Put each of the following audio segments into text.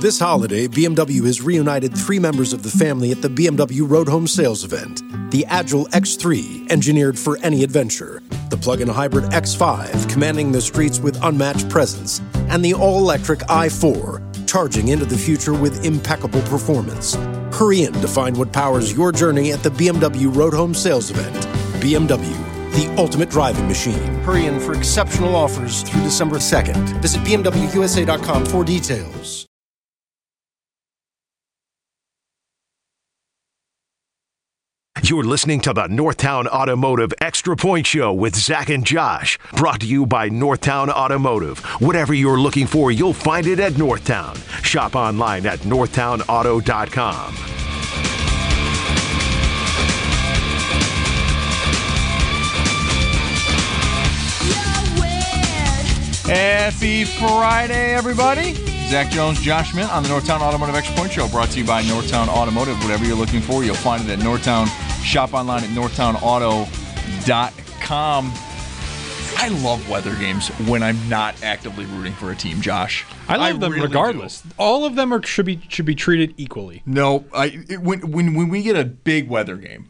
This holiday, BMW has reunited 3 members of the family at the BMW Road Home Sales event. The Agile X3, engineered for any adventure. The plug-in hybrid X5, commanding the streets with unmatched presence. And the all-electric i4, charging into the future with impeccable performance. Hurry in to find what powers your journey at the BMW Road Home Sales event. BMW, the ultimate driving machine. Hurry in for exceptional offers through December 2nd. Visit BMWUSA.com for details. You're listening to the Northtown Automotive Extra Point Show with Zach and Josh. Brought to you by Northtown Automotive. Whatever you're looking for, you'll find it at Northtown. Shop online at northtownauto.com. Happy Friday, everybody. Zach Jones, Josh Mint on the Northtown Automotive Extra Point Show, brought to you by Northtown Automotive. Whatever you're looking for, you'll find it at Northtown. Shop online at northtownauto.com. I love weather games when I'm not actively rooting for a team, Josh. I love them really regardless. do. All of them should be treated equally. No, when we get a big weather game,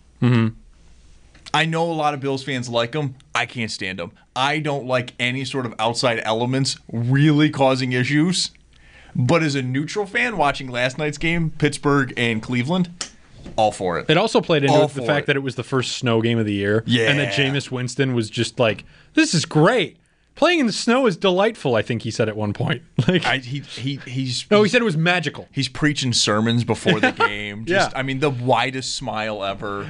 I know a lot of Bills fans like them. I can't stand them. I don't like any sort of outside elements really causing issues. But as a neutral fan watching last night's game, Pittsburgh and Cleveland, all for it. It also played into the fact that it was the first snow game of the year. Yeah. And that Jameis Winston was just like, this is great. Playing in the snow is delightful, I think he said at one point. He said it was magical. He's preaching sermons before the game. Yeah. I mean, the widest smile ever.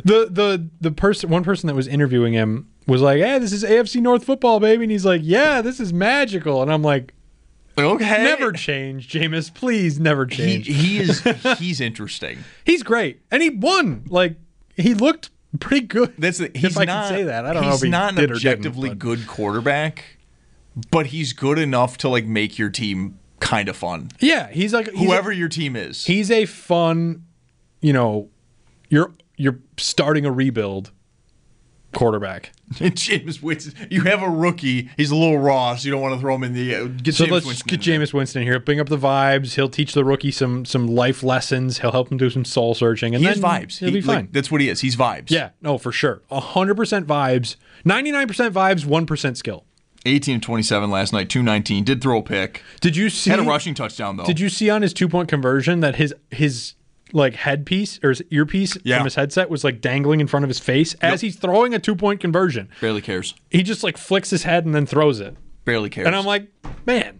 One person that was interviewing him was like, hey, this is AFC North football, baby. And he's like, yeah, this is magical. And I'm like, okay. Never change, Jameis. Please never change. He's interesting. He's great. And he won. Like, he looked pretty good. If I can say that. I don't know if he's he not did an or objectively didn't, good quarterback, but he's good enough to like make your team kind of fun. Yeah, he's whoever your team is. He's a fun, you're starting a rebuild quarterback. Jameis Winston, you have a rookie. He's a little raw, so you don't want to throw him in the. Let's get Jameis Winston here. Bring up the vibes. He'll teach the rookie some life lessons. He'll help him do some soul searching, and he has vibes. He'll be fine. That's what he is. He's vibes. Yeah, no, for sure. 100% vibes. 99% vibes. 1% skill. 18-27 last night. 219. Did throw a pick. Did you see? Had a rushing touchdown though. Did you see on his 2-point conversion that his like headpiece or his earpiece from his headset was like dangling in front of his face as he's throwing a 2-point conversion? Barely cares. He just like flicks his head and then throws it. Barely cares. And I'm like, man.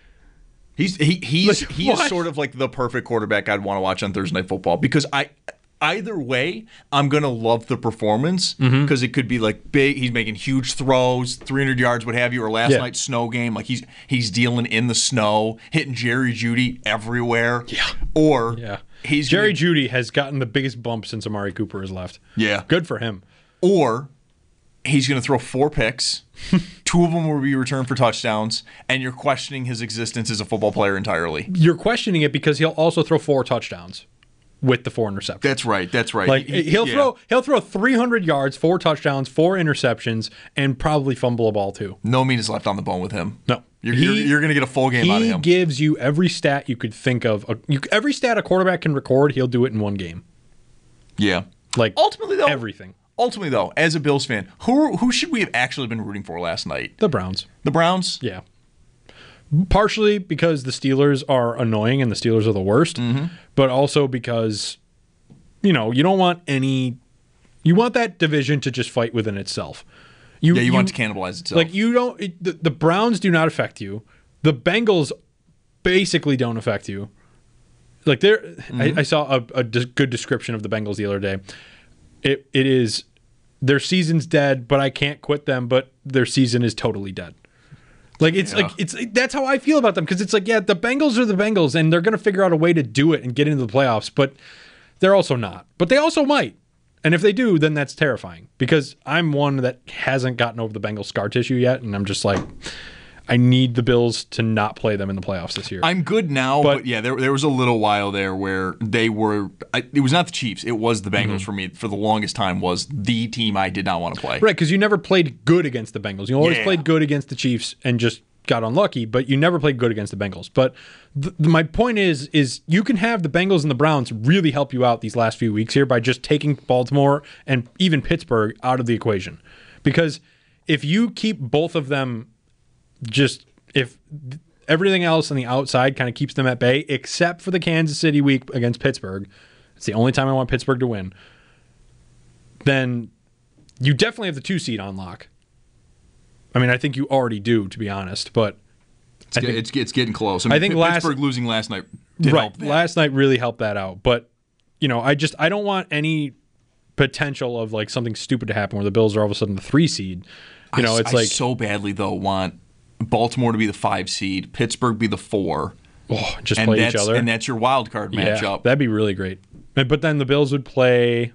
He is sort of like the perfect quarterback I'd want to watch on Thursday Night Football because either way, I'm going to love the performance because it could be like big. He's making huge throws, 300 yards, what have you, or last night's snow game. Like he's dealing in the snow, hitting Jerry Jeudy everywhere. Yeah. Or Jerry Jeudy has gotten the biggest bump since Amari Cooper has left. Yeah. Good for him. Or he's going to throw 4 picks. 2 of them will be returned for touchdowns, and you're questioning his existence as a football player entirely. You're questioning it because he'll also throw 4 touchdowns. With the 4 interceptions. That's right. Like he'll throw 300 yards, 4 touchdowns, 4 interceptions, and probably fumble a ball too. No meat is left on the bone with him. No, you're going to get a full game out of him. He gives you every stat you could think of. Every stat a quarterback can record, he'll do it in one game. Yeah, like ultimately though, everything. Ultimately though, as a Bills fan, who should we have actually been rooting for last night? The Browns. The Browns. Yeah. Partially because the Steelers are annoying and the Steelers are the worst, but also because, you don't want you want that division to just fight within itself. You want it to cannibalize itself. Like the Browns do not affect you. The Bengals basically don't affect you. Like I saw a good description of the Bengals the other day. It is their season's dead, but I can't quit them, but their season is totally dead. Like that's how I feel about them because it's like the Bengals are the Bengals and they're going to figure out a way to do it and get into the playoffs, but they're also not. But they also might. And if they do, then that's terrifying because I'm one that hasn't gotten over the Bengals scar tissue yet and I'm just like I need the Bills to not play them in the playoffs this year. I'm good now, but there was a little while there where they were it was not the Chiefs, it was the Bengals for me. For the longest time was the team I did not want to play. Right, because you never played good against the Bengals. You always played good against the Chiefs and just got unlucky, but you never played good against the Bengals. But my point is you can have the Bengals and the Browns really help you out these last few weeks here by just taking Baltimore and even Pittsburgh out of the equation. Because if you keep both of them if everything else on the outside kind of keeps them at bay, except for the Kansas City week against Pittsburgh, it's the only time I want Pittsburgh to win, then you definitely have the 2 seed on lock. I mean, I think you already do, to be honest, but it's getting close. I think Pittsburgh losing last night did help that. Last night really helped that out. But, I don't want any potential of like something stupid to happen where the Bills are all of a sudden the 3 seed. I so badly though want Baltimore to be the 5 seed, Pittsburgh be the 4. Oh, just play each other. And that's your wild card matchup. That'd be really great. But then the Bills would play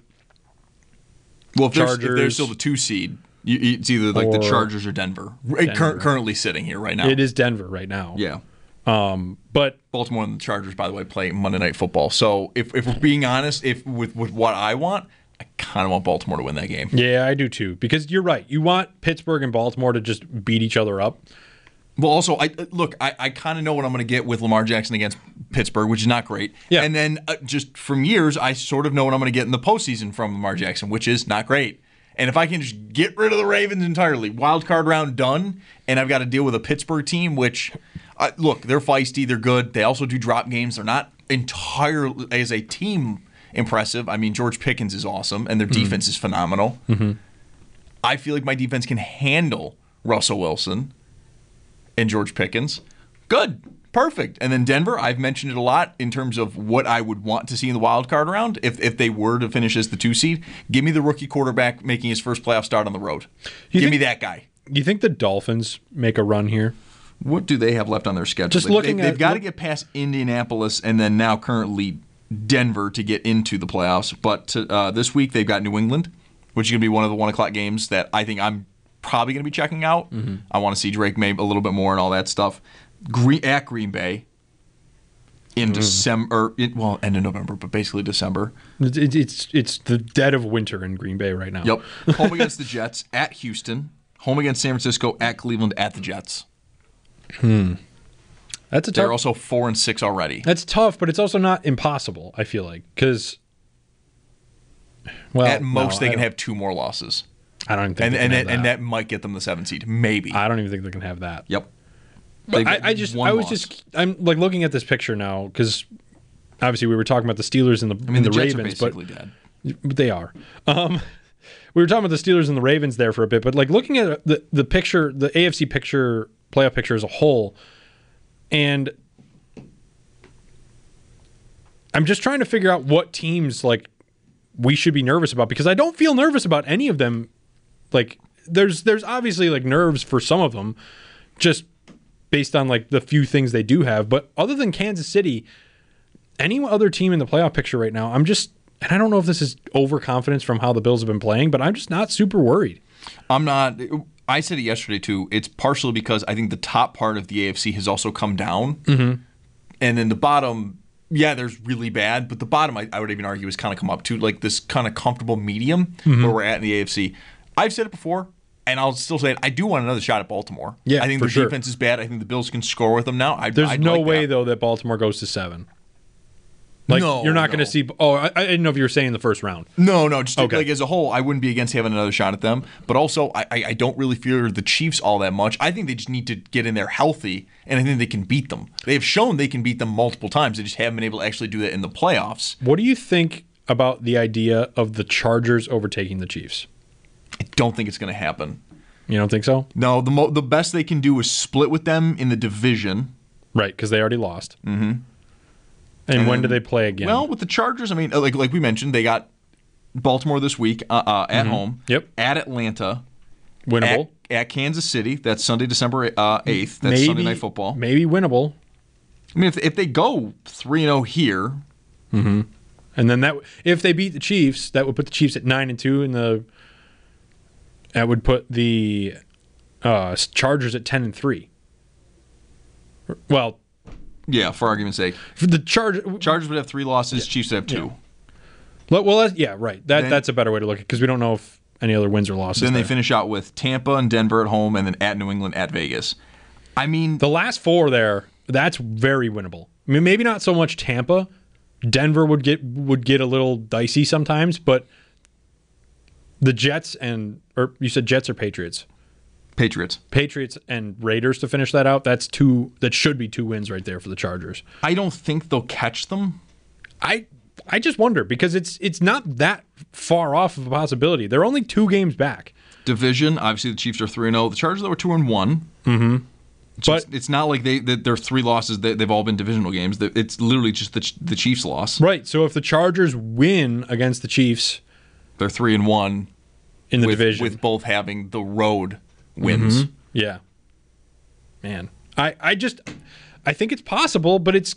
if they're still the 2 seed, it's either like the Chargers or Denver. Currently sitting here right now. It is Denver right now. Yeah. But Baltimore and the Chargers, by the way, play Monday Night Football. So if we're being honest, with what I want, I kind of want Baltimore to win that game. Yeah, I do too. Because you're right. You want Pittsburgh and Baltimore to just beat each other up. Well, also, I kind of know what I'm going to get with Lamar Jackson against Pittsburgh, which is not great. Yeah. And then just from years, I sort of know what I'm going to get in the postseason from Lamar Jackson, which is not great. And if I can just get rid of the Ravens entirely, wild card round done, and I've got to deal with a Pittsburgh team, which, look, they're feisty, they're good. They also do drop games. They're not entirely, as a team, impressive. I mean, George Pickens is awesome, and their defense is phenomenal. Mm-hmm. I feel like my defense can handle Russell Wilson and George Pickens. Good. Perfect. And then Denver, I've mentioned it a lot in terms of what I would want to see in the wild card round if they were to finish as the 2 seed. Give me the rookie quarterback making his first playoff start on the road. Give me that guy. You think the Dolphins make a run here? What do they have left on their schedule? They've got to get past Indianapolis and then now currently Denver to get into the playoffs. But this week they've got New England, which is going to be one of the 1 o'clock games that I think I'm probably going to be checking out. Mm-hmm. I want to see Drake May a little bit more and all that stuff. At Green Bay in December, end of November, but basically December. It's the dead of winter in Green Bay right now. Yep. Home against the Jets, at Houston, home against San Francisco, at Cleveland, at the Jets. That's a tough. They're also 4-6 already. That's tough, but it's also not impossible, I feel like, because at most they can have 2 more losses. I don't even think and that might get them the 7 seed, maybe. I don't even think they can have that. Yep. But I'm like looking at this picture now because obviously we were talking about the Steelers and the Jets Ravens, are basically dead. But they are. We were talking about the Steelers and the Ravens there for a bit, but like looking at the picture, the AFC picture, playoff picture as a whole, and I'm just trying to figure out what teams like we should be nervous about because I don't feel nervous about any of them. Like there's obviously like nerves for some of them, just based on like the few things they do have. But other than Kansas City, any other team in the playoff picture right now, and I don't know if this is overconfidence from how the Bills have been playing, but I'm just not super worried. I'm not. I said it yesterday too. It's partially because I think the top part of the AFC has also come down. Mm-hmm. And then the bottom, there's really bad, but the bottom I would even argue has kind of come up to like this kind of comfortable medium where we're at in the AFC. I've said it before. And I'll still say it. I do want another shot at Baltimore. Yeah, I think the defense is bad. I think the Bills can score with them now. There's no way, though, that Baltimore goes to 7. Like, you're not going to see. Oh, I didn't know if you were saying in the first round. No, just like as a whole, I wouldn't be against having another shot at them. But also, I don't really fear the Chiefs all that much. I think they just need to get in there healthy, and I think they can beat them. They have shown they can beat them multiple times. They just haven't been able to actually do that in the playoffs. What do you think about the idea of the Chargers overtaking the Chiefs? I don't think it's going to happen. You don't think so? No, the best they can do is split with them in the division. Right, because they already lost. Mm-hmm. And when do they play again? Well, with the Chargers, I mean, like we mentioned, they got Baltimore this week at home. Yep. At Atlanta. Winnable. At Kansas City. That's Sunday, December 8th. That's Sunday Night Football. Maybe winnable. I mean, if they go 3-0 here. Mm-hmm. And then if they beat the Chiefs, that would put the Chiefs at 9-2 in the... That would put the Chargers at 10-3. Well, yeah, for argument's sake, for the Chargers would have 3 losses. Yeah. Chiefs would have 2. Yeah. Well, right. That's a better way to look at it because we don't know if any other wins or losses. Then they finish out with Tampa and Denver at home, and then at New England, at Vegas. I mean, The last 4 there, that's very winnable. I mean, maybe not so much Tampa. Denver would get a little dicey sometimes, but the Jets or you said Jets or Patriots? Patriots and Raiders to finish that out. That should be 2 wins right there for the Chargers. I don't think they'll catch them. I just wonder because it's not that far off of a possibility. They're only 2 games back. Division, obviously the Chiefs are 3-0. The Chargers were 2-1. Mm-hmm. But it's not like their 3 losses. They've all been divisional games. It's literally just the Chiefs' loss. Right. So if the Chargers win against the Chiefs, they're 3-1 in the division, with both having the road wins. Mm-hmm. Yeah. Man, I think it's possible, but it's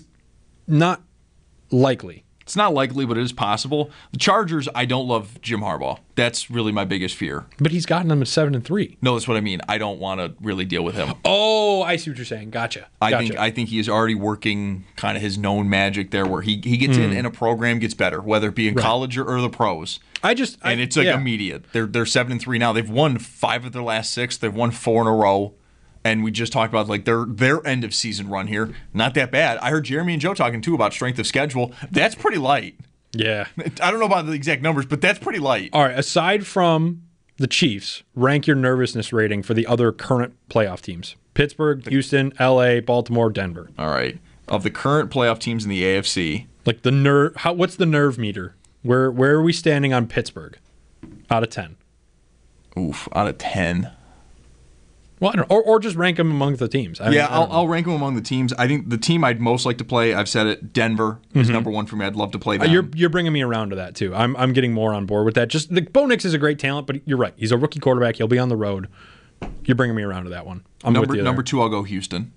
not likely. It's not likely, but it is possible. The Chargers, I don't love Jim Harbaugh. That's really my biggest fear. But he's gotten them to 7-3. No, that's what I mean. I don't want to really deal with him. Oh, I see what you're saying. Gotcha. I think he is already working kind of his known magic there, where he gets in and a program gets better, whether it be in college or the pros. And it's immediate. They're 7-3 now. They've won 5 of their last 6. They've won 4 in a row. And we just talked about like their end of season run here. Not that bad. I heard Jeremy and Joe talking too about strength of schedule. That's pretty light. Yeah. I don't know about the exact numbers, but that's pretty light. All right. Aside from the Chiefs, rank your nervousness rating for the other current playoff teams: Pittsburgh, Houston, LA, Baltimore, Denver. All right. Of the current playoff teams in the AFC, like the nerve. What's the nerve meter? Where are we standing on Pittsburgh? Out of 10. Oof. Out of 10. Well, I don't know. Or just rank them among the teams. I'll rank them among the teams. I think the team I'd most like to play, I've said it, Denver is number 1 for me. I'd love to play them. You're bringing me around to that, too. I'm getting more on board with that. Just Bo Nix is a great talent, but you're right. He's a rookie quarterback. He'll be on the road. You're bringing me around to that one. I'm with you number 2, I'll go Houston.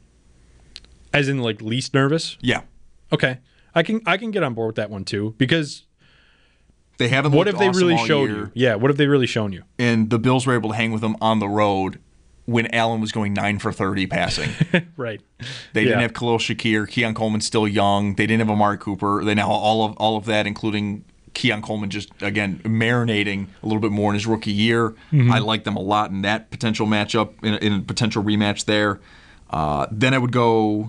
As in, like, least nervous? Yeah. Okay. I can get on board with that one, too, because they haven't what looked have they awesome really all showed year. you? Yeah, what have they really shown you? And the Bills were able to hang with them on the road when Allen was going 9 for 30 passing. Right. They didn't have Khalil Shakir. Keon Coleman's still young. They didn't have Amari Cooper. They now have all of that, including Keon Coleman just, again, marinating a little bit more in his rookie year. Mm-hmm. I like them a lot in that potential matchup, in a potential rematch there. Then I would go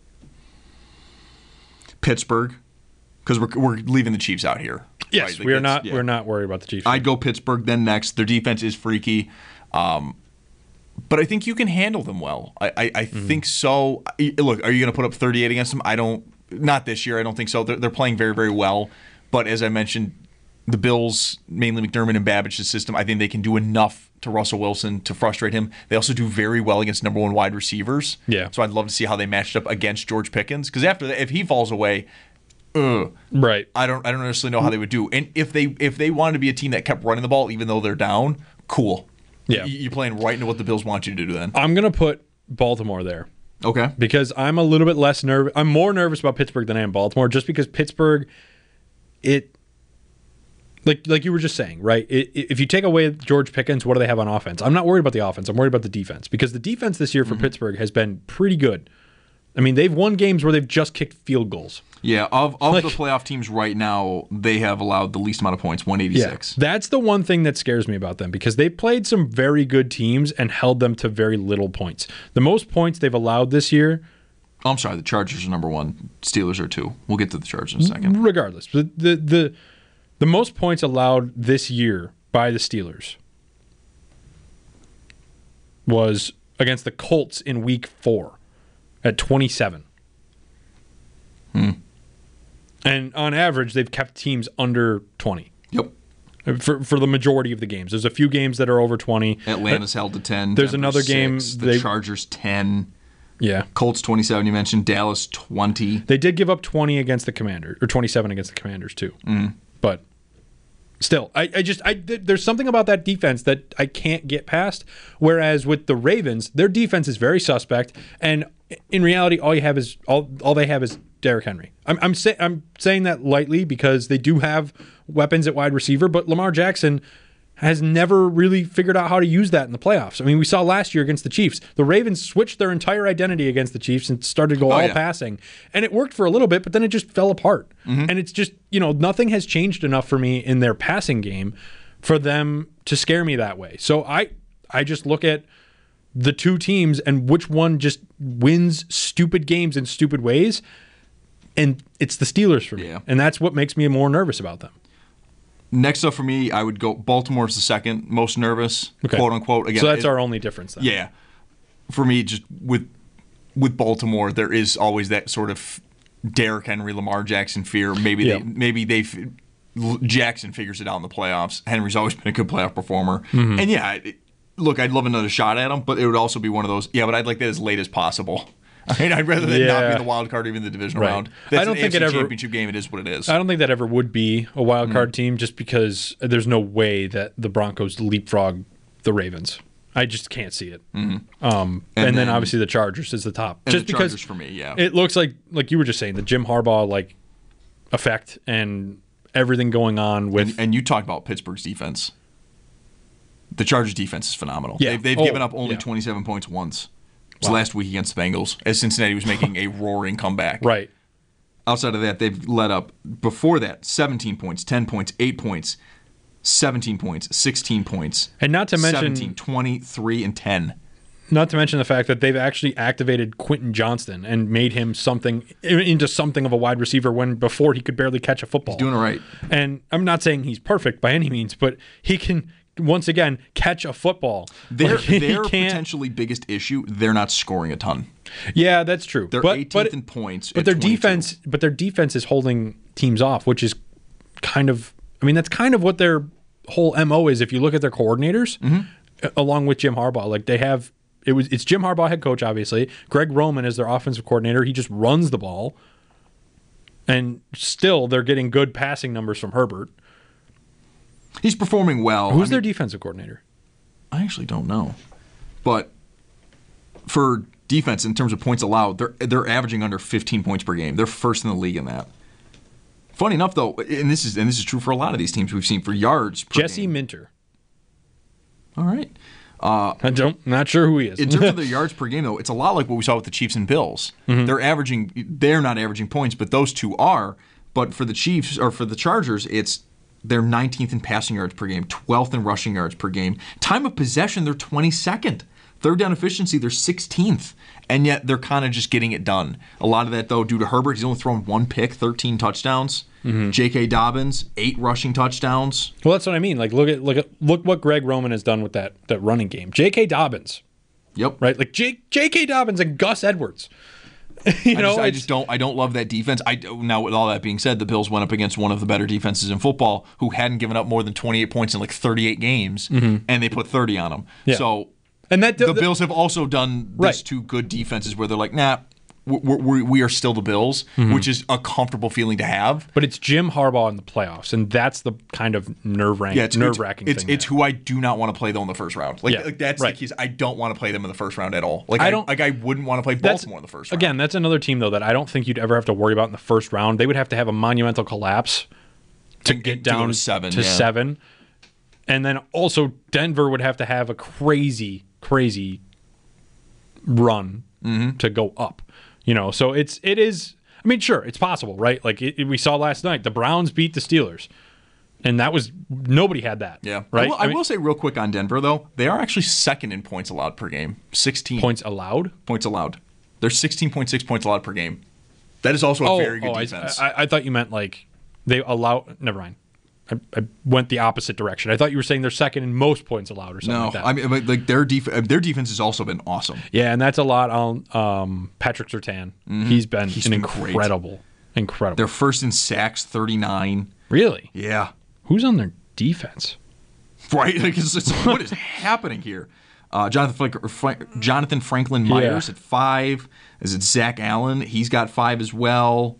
Pittsburgh, because we're leaving the Chiefs out here. Yes, right? Like we're not worried about the Chiefs. I'd go Pittsburgh then next. Their defense is freaky. But I think you can handle them well. I think so. Look, are you going to put up 38 against them? Not this year. I don't think so. They're playing very, very well. But as I mentioned, the Bills, mainly McDermott and Babbich's system, I think they can do enough to Russell Wilson to frustrate him. They also do very well against number 1 wide receivers. Yeah. So I'd love to see how they matched up against George Pickens. Because after that, if he falls away, right. I don't necessarily know how they would do. And if they wanted to be a team that kept running the ball even though they're down, cool. Yeah. You're playing right into what the Bills want you to do then. I'm going to put Baltimore there. Okay. Because I'm a little bit less nervous. I'm more nervous about Pittsburgh than I am Baltimore, just because Pittsburgh, like you were just saying, right? If you take away George Pickens, what do they have on offense? I'm not worried about the offense. I'm worried about the defense, because the defense this year for Pittsburgh has been pretty good. I mean, they've won games where they've just kicked field goals. Yeah, of the playoff teams right now, they have allowed the least amount of points, 186. Yeah, that's the one thing that scares me about them, because they played some very good teams and held them to very little points. The most points they've allowed this year... I'm sorry, the Chargers are number 1. Steelers are 2. We'll get to the Chargers in a second. Regardless, the most points allowed this year by the Steelers was against the Colts in Week 4 at 27. And on average, they've kept teams under 20. Yep. For the majority of the games. There's a few games that are over 20. Atlanta's held to 10. There's Denver another 6, game. The Chargers 10. Yeah. Colts 27, you mentioned. Dallas 20. They did give up 20 against the Commanders, or 27 against the Commanders too. But still, there's something about that defense that I can't get past. Whereas with the Ravens, their defense is very suspect, and in reality, all they have is Derrick Henry. I'm saying that lightly because they do have weapons at wide receiver, but Lamar Jackson has never really figured out how to use that in the playoffs. I mean, we saw last year against the Chiefs. The Ravens switched their entire identity against the Chiefs and started to go passing. And it worked for a little bit, but then it just fell apart. And it's just, nothing has changed enough for me in their passing game for them to scare me that way. So I just look at the two teams and which one just wins stupid games in stupid ways. And it's the Steelers for me. Yeah. And that's what makes me more nervous about them. Next up for me, I would go Baltimore's the second most nervous, quote unquote. Again, so that's our only difference then. Yeah. For me, just with Baltimore, there is always that sort of Derrick Henry, Lamar Jackson fear. Maybe Jackson figures it out in the playoffs. Henry's always been a good playoff performer. Mm-hmm. And look, I'd love another shot at him, but it would also be one of those, but I'd like that as late as possible. I mean, I'd rather than not be in the wild card, even the divisional round. That's I don't think an AFC championship game. It is what it is. I don't think that ever would be a wild card team, just because there's no way that the Broncos leapfrog the Ravens. I just can't see it. Mm-hmm. And then obviously the Chargers is the top. And just the because Chargers for me, it looks like you were just saying, the Jim Harbaugh effect and everything going on with. And you talked about Pittsburgh's defense. The Chargers' defense is phenomenal. Yeah. They've given up only 27 points once. It was last week against the Bengals, as Cincinnati was making a roaring comeback. Right. Outside of that, they've let up, before that, 17 points, 10 points, 8 points, 17 points, 16 points. And not to mention 17, 23, and 10. Not to mention the fact that they've actually activated Quentin Johnston and made him into something of a wide receiver when before he could barely catch a football. He's doing it right. And I'm not saying he's perfect by any means, but he can, once again, catch a football. Their potentially biggest issue, they're not scoring a ton. Yeah, that's true. They're 18th in points. But their defense is holding teams off, which is that's kind of what their whole MO is. If you look at their coordinators, along with Jim Harbaugh, it's Jim Harbaugh head coach, obviously. Greg Roman is their offensive coordinator. He just runs the ball, and still they're getting good passing numbers from Herbert. He's performing well. Who's their defensive coordinator? I actually don't know. But for defense, in terms of points allowed, they're averaging under 15 points per game. They're first in the league in that. Funny enough, though, and this is true for a lot of these teams we've seen for yards per Jesse game. Minter. All right. Not sure who he is. In terms of their yards per game, though, it's a lot like what we saw with the Chiefs and Bills. Mm-hmm. They're not averaging points, but those two are. But for the Chiefs, or for the Chargers, they're 19th in passing yards per game, 12th in rushing yards per game. Time of possession, they're 22nd. Third down efficiency, they're 16th. And yet they're kind of just getting it done. A lot of that, though, due to Herbert. He's only thrown one pick, 13 touchdowns. Mm-hmm. J.K. Dobbins, 8 rushing touchdowns. Well, that's what I mean. Look what Greg Roman has done with that running game. J.K. Dobbins. Yep. Right? J.K. Dobbins and Gus Edwards. I don't love that defense. Now, with all that being said, the Bills went up against one of the better defenses in football, who hadn't given up more than 28 points in 38 games, and they put 30 on them. Yeah. So, and the Bills have also done this to good defenses where they're like, nah, we are still the Bills, which is a comfortable feeling to have. But it's Jim Harbaugh in the playoffs, and that's the kind of nerve-wracking thing. It's who I do not want to play, though, in the first round. That's the key. I don't want to play them in the first round at all. I wouldn't want to play Baltimore in the first round. Again, that's another team, though, that I don't think you'd ever have to worry about in the first round. They would have to have a monumental collapse to get down to 7. And then also Denver would have to have a crazy run to go up. So it is. I mean, sure, it's possible, right? We saw last night, the Browns beat the Steelers, and nobody had that. Yeah, right. I will say real quick on Denver, though, they are actually second in points allowed per game. 16 points allowed. Points allowed. They're 16.6 points allowed per game. That is also a very good defense. I thought you meant they allow. Never mind. I went the opposite direction. I thought you were saying they're second in most points allowed or something like that. I mean, their defense has also been awesome. Yeah, and that's a lot on Patrick Surtain. Mm-hmm. He's been incredible. They're first in sacks, 39. Really? Yeah. Who's on their defense? Right? What is happening here? Jonathan Franklin Myers at 5. Is it Zach Allen? He's got 5 as well.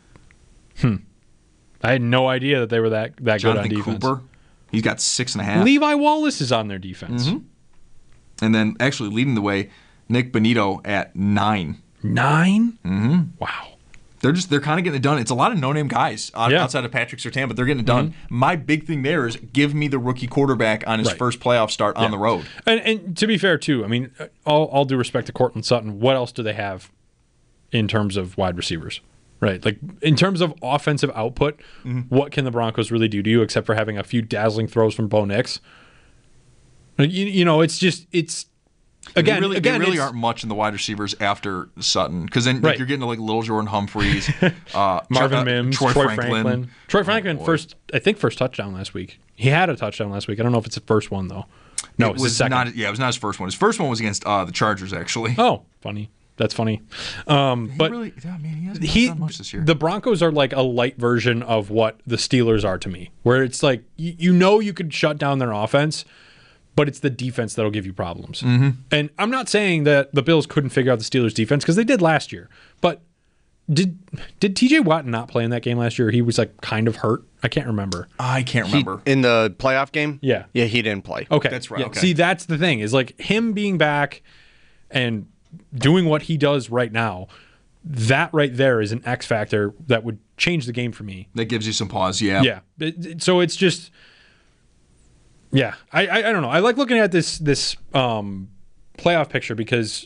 I had no idea that they were that good on defense. Cooper, he's got 6.5. Levi Wallace is on their defense. Mm-hmm. And then actually leading the way, Nick Bonito at 9. 9? Mm-hmm. Wow. They're kind of getting it done. It's a lot of no-name guys outside of Patrick Surtain, but they're getting it done. Mm-hmm. My big thing there is give me the rookie quarterback on his first playoff start on the road. And to be fair, too, I mean, all due respect to Courtland Sutton, what else do they have in terms of wide receivers? Right, in terms of offensive output, what can the Broncos really do to you except for having a few dazzling throws from Bo Nix? It's Again, they really aren't much in the wide receivers after Sutton, because then you're getting to like Little Jordan Humphreys, Marvin Mims, Troy Franklin. Troy Franklin first touchdown last week. He had a touchdown last week. I don't know if it's the first one though. No, it was his second. It was not his first one. His first one was against the Chargers, actually. Oh, funny. That's funny. But he hasn't done much this year. The Broncos are like a light version of what the Steelers are to me, where it's like you could shut down their offense, but it's the defense that'll give you problems. Mm-hmm. And I'm not saying that the Bills couldn't figure out the Steelers' defense, because they did last year. But did TJ Watt not play in that game last year? He was like kind of hurt. I can't remember. I can't remember. In the playoff game? Yeah, he didn't play. Okay, that's right. Yeah. Okay. See, that's the thing, is like him being back and doing what he does right now, that right there is an X factor that would change the game for me. That gives you some pause, yeah. Yeah. So it's just, yeah. I don't know. I like looking at this playoff picture, because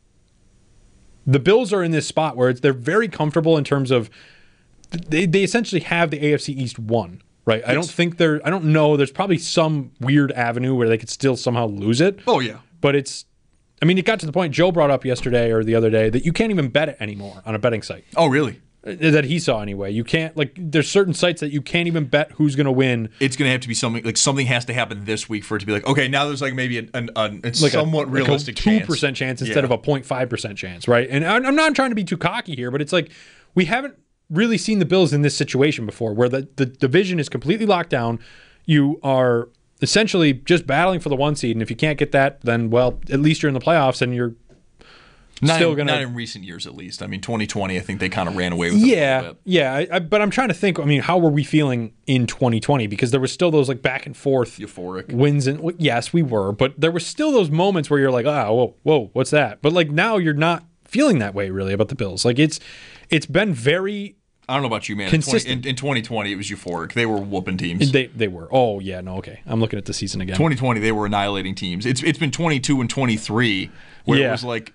the Bills are in this spot where they're very comfortable in terms of they essentially have the AFC East won, right? I don't know. There's probably some weird avenue where they could still somehow lose it. Oh, yeah. But it got to the point Joe brought up yesterday or the other day that you can't even bet it anymore on a betting site. Oh, really? That he saw anyway. You can't, there's certain sites that you can't even bet who's going to win. It's going to have to be something has to happen this week for it to be like, okay, now there's like maybe a somewhat realistic chance. 2% chance instead of a 0.5% chance, right? And I'm not trying to be too cocky here, but it's like we haven't really seen the Bills in this situation before, where the division is completely locked down. You are essentially just battling for the 1 seed, and if you can't get that, then, well, at least you're in the playoffs, and you're not in recent years, at least. I mean, 2020, I think they kind of ran away with it a little bit. Yeah. But I'm trying to think. I mean, how were we feeling in 2020? Because there was still those like back and forth euphoric wins, and yes, we were. But there were still those moments where you're like, whoa, what's that? But like now, you're not feeling that way really about the Bills. Like it's been very. I don't know about you, man. Consistent. In 2020, it was euphoric. They were whooping teams. They were. Oh yeah, no, okay. I'm looking at the season again. 2020, they were annihilating teams. It's been 22 and 23 where it was like.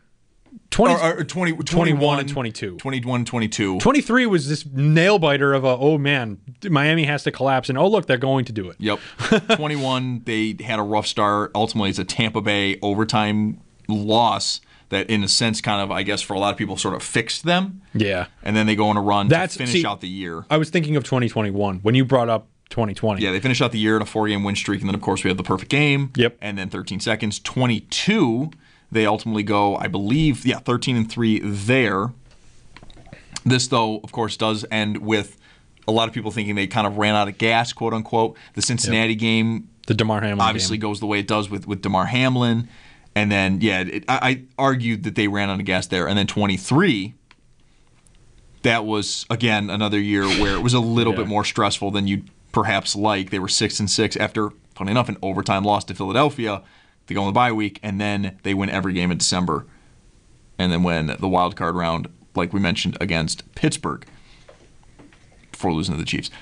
21 and 22. 21 22. 23 was this nail biter of man, Miami has to collapse, and look, they're going to do it. Yep. 21, they had a rough start. Ultimately, it's a Tampa Bay overtime loss that, in a sense, kind of, I guess, for a lot of people, sort of fixed them. Yeah. And then they go on a run to finish out the year. I was thinking of 2021 when you brought up 2020. Yeah, they finish out the year in a 4-game win streak, and then, of course, we have the perfect game. Yep. And then 13 seconds. 22, they ultimately go, I believe, 13-3 there. This, though, of course, does end with a lot of people thinking they kind of ran out of gas, quote unquote. The Cincinnati game, the Damar Hamlin obviously game. goes the way it does with Damar Hamlin. And then, I argued that they ran out of gas there. And then 23, that was, again, another year where it was a little bit more stressful than you'd perhaps like. They were 6-6 after, funny enough, an overtime loss to Philadelphia. They go on the bye week, and then they win every game in December. And then win the wild card round, like we mentioned, against Pittsburgh before losing to the Chiefs.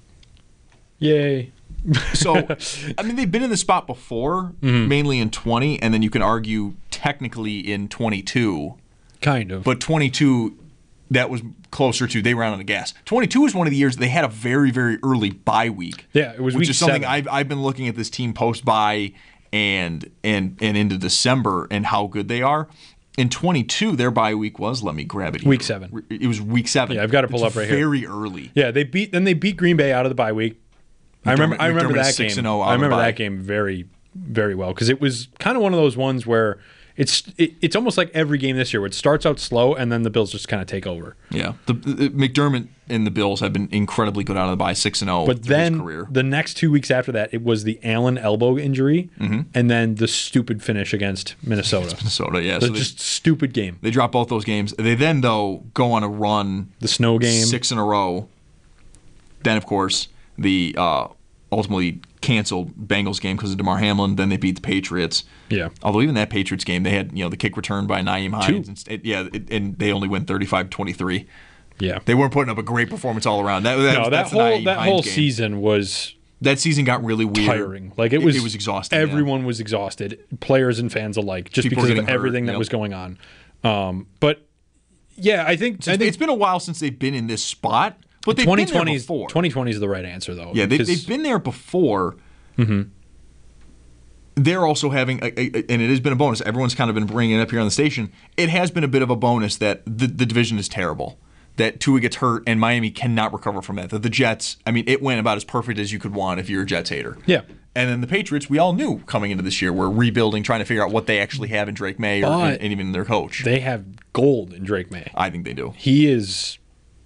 Yay. So, I mean, they've been in this spot before, mainly in 20, and then you can argue technically in 22. Kind of. But 22, that was closer to they ran out of gas. 22 is one of the years they had a very, very early bye week. Yeah, it was which week is something 7. I've been looking at this team post-bye and into December and how good they are. In 22, their bye week was, let me grab it here. Week 7. It was week 7. Yeah, I've got to pull up right here. Very early. Yeah, they beat Green Bay out of the bye week. I remember that game. I remember that game very, very well, because it was kind of one of those ones where it's almost like every game this year where it starts out slow and then the Bills just kind of take over. Yeah, the McDermott and the Bills have been incredibly good out of the bye, 6-0. But then his career. The next 2 weeks after that, it was the Allen elbow injury, and then the stupid finish against Minnesota. Minnesota, yeah. So just stupid game. They drop both those games. They then, though, go on a run. The snow game. 6 in a row. Then, of course, the ultimately canceled Bengals game because of Damar Hamlin. Then they beat the Patriots. Yeah. Although even that Patriots game, they had the kick return by Nyheim Hines. And they only win 35-23. Yeah. They weren't putting up a great performance all around. That whole season was. That season got really weird. Tiring. Like it was exhausting. Everyone was exhausted, players and fans alike, just because of everything that was going on. But yeah, I think it's been a while since they've been in this spot. But they've been there before. 2020 is the right answer, though. Yeah, they've been there before. they're also having, and it has been a bonus. Everyone's kind of been bringing it up here on the station. It has been a bit of a bonus that the division is terrible. That Tua gets hurt and Miami cannot recover from that. That the Jets, I mean, it went about as perfect as you could want if you're a Jets hater. Yeah. And then the Patriots, we all knew coming into this year, were rebuilding, trying to figure out what they actually have in Drake May and even their coach. They have gold in Drake May. I think they do. He is.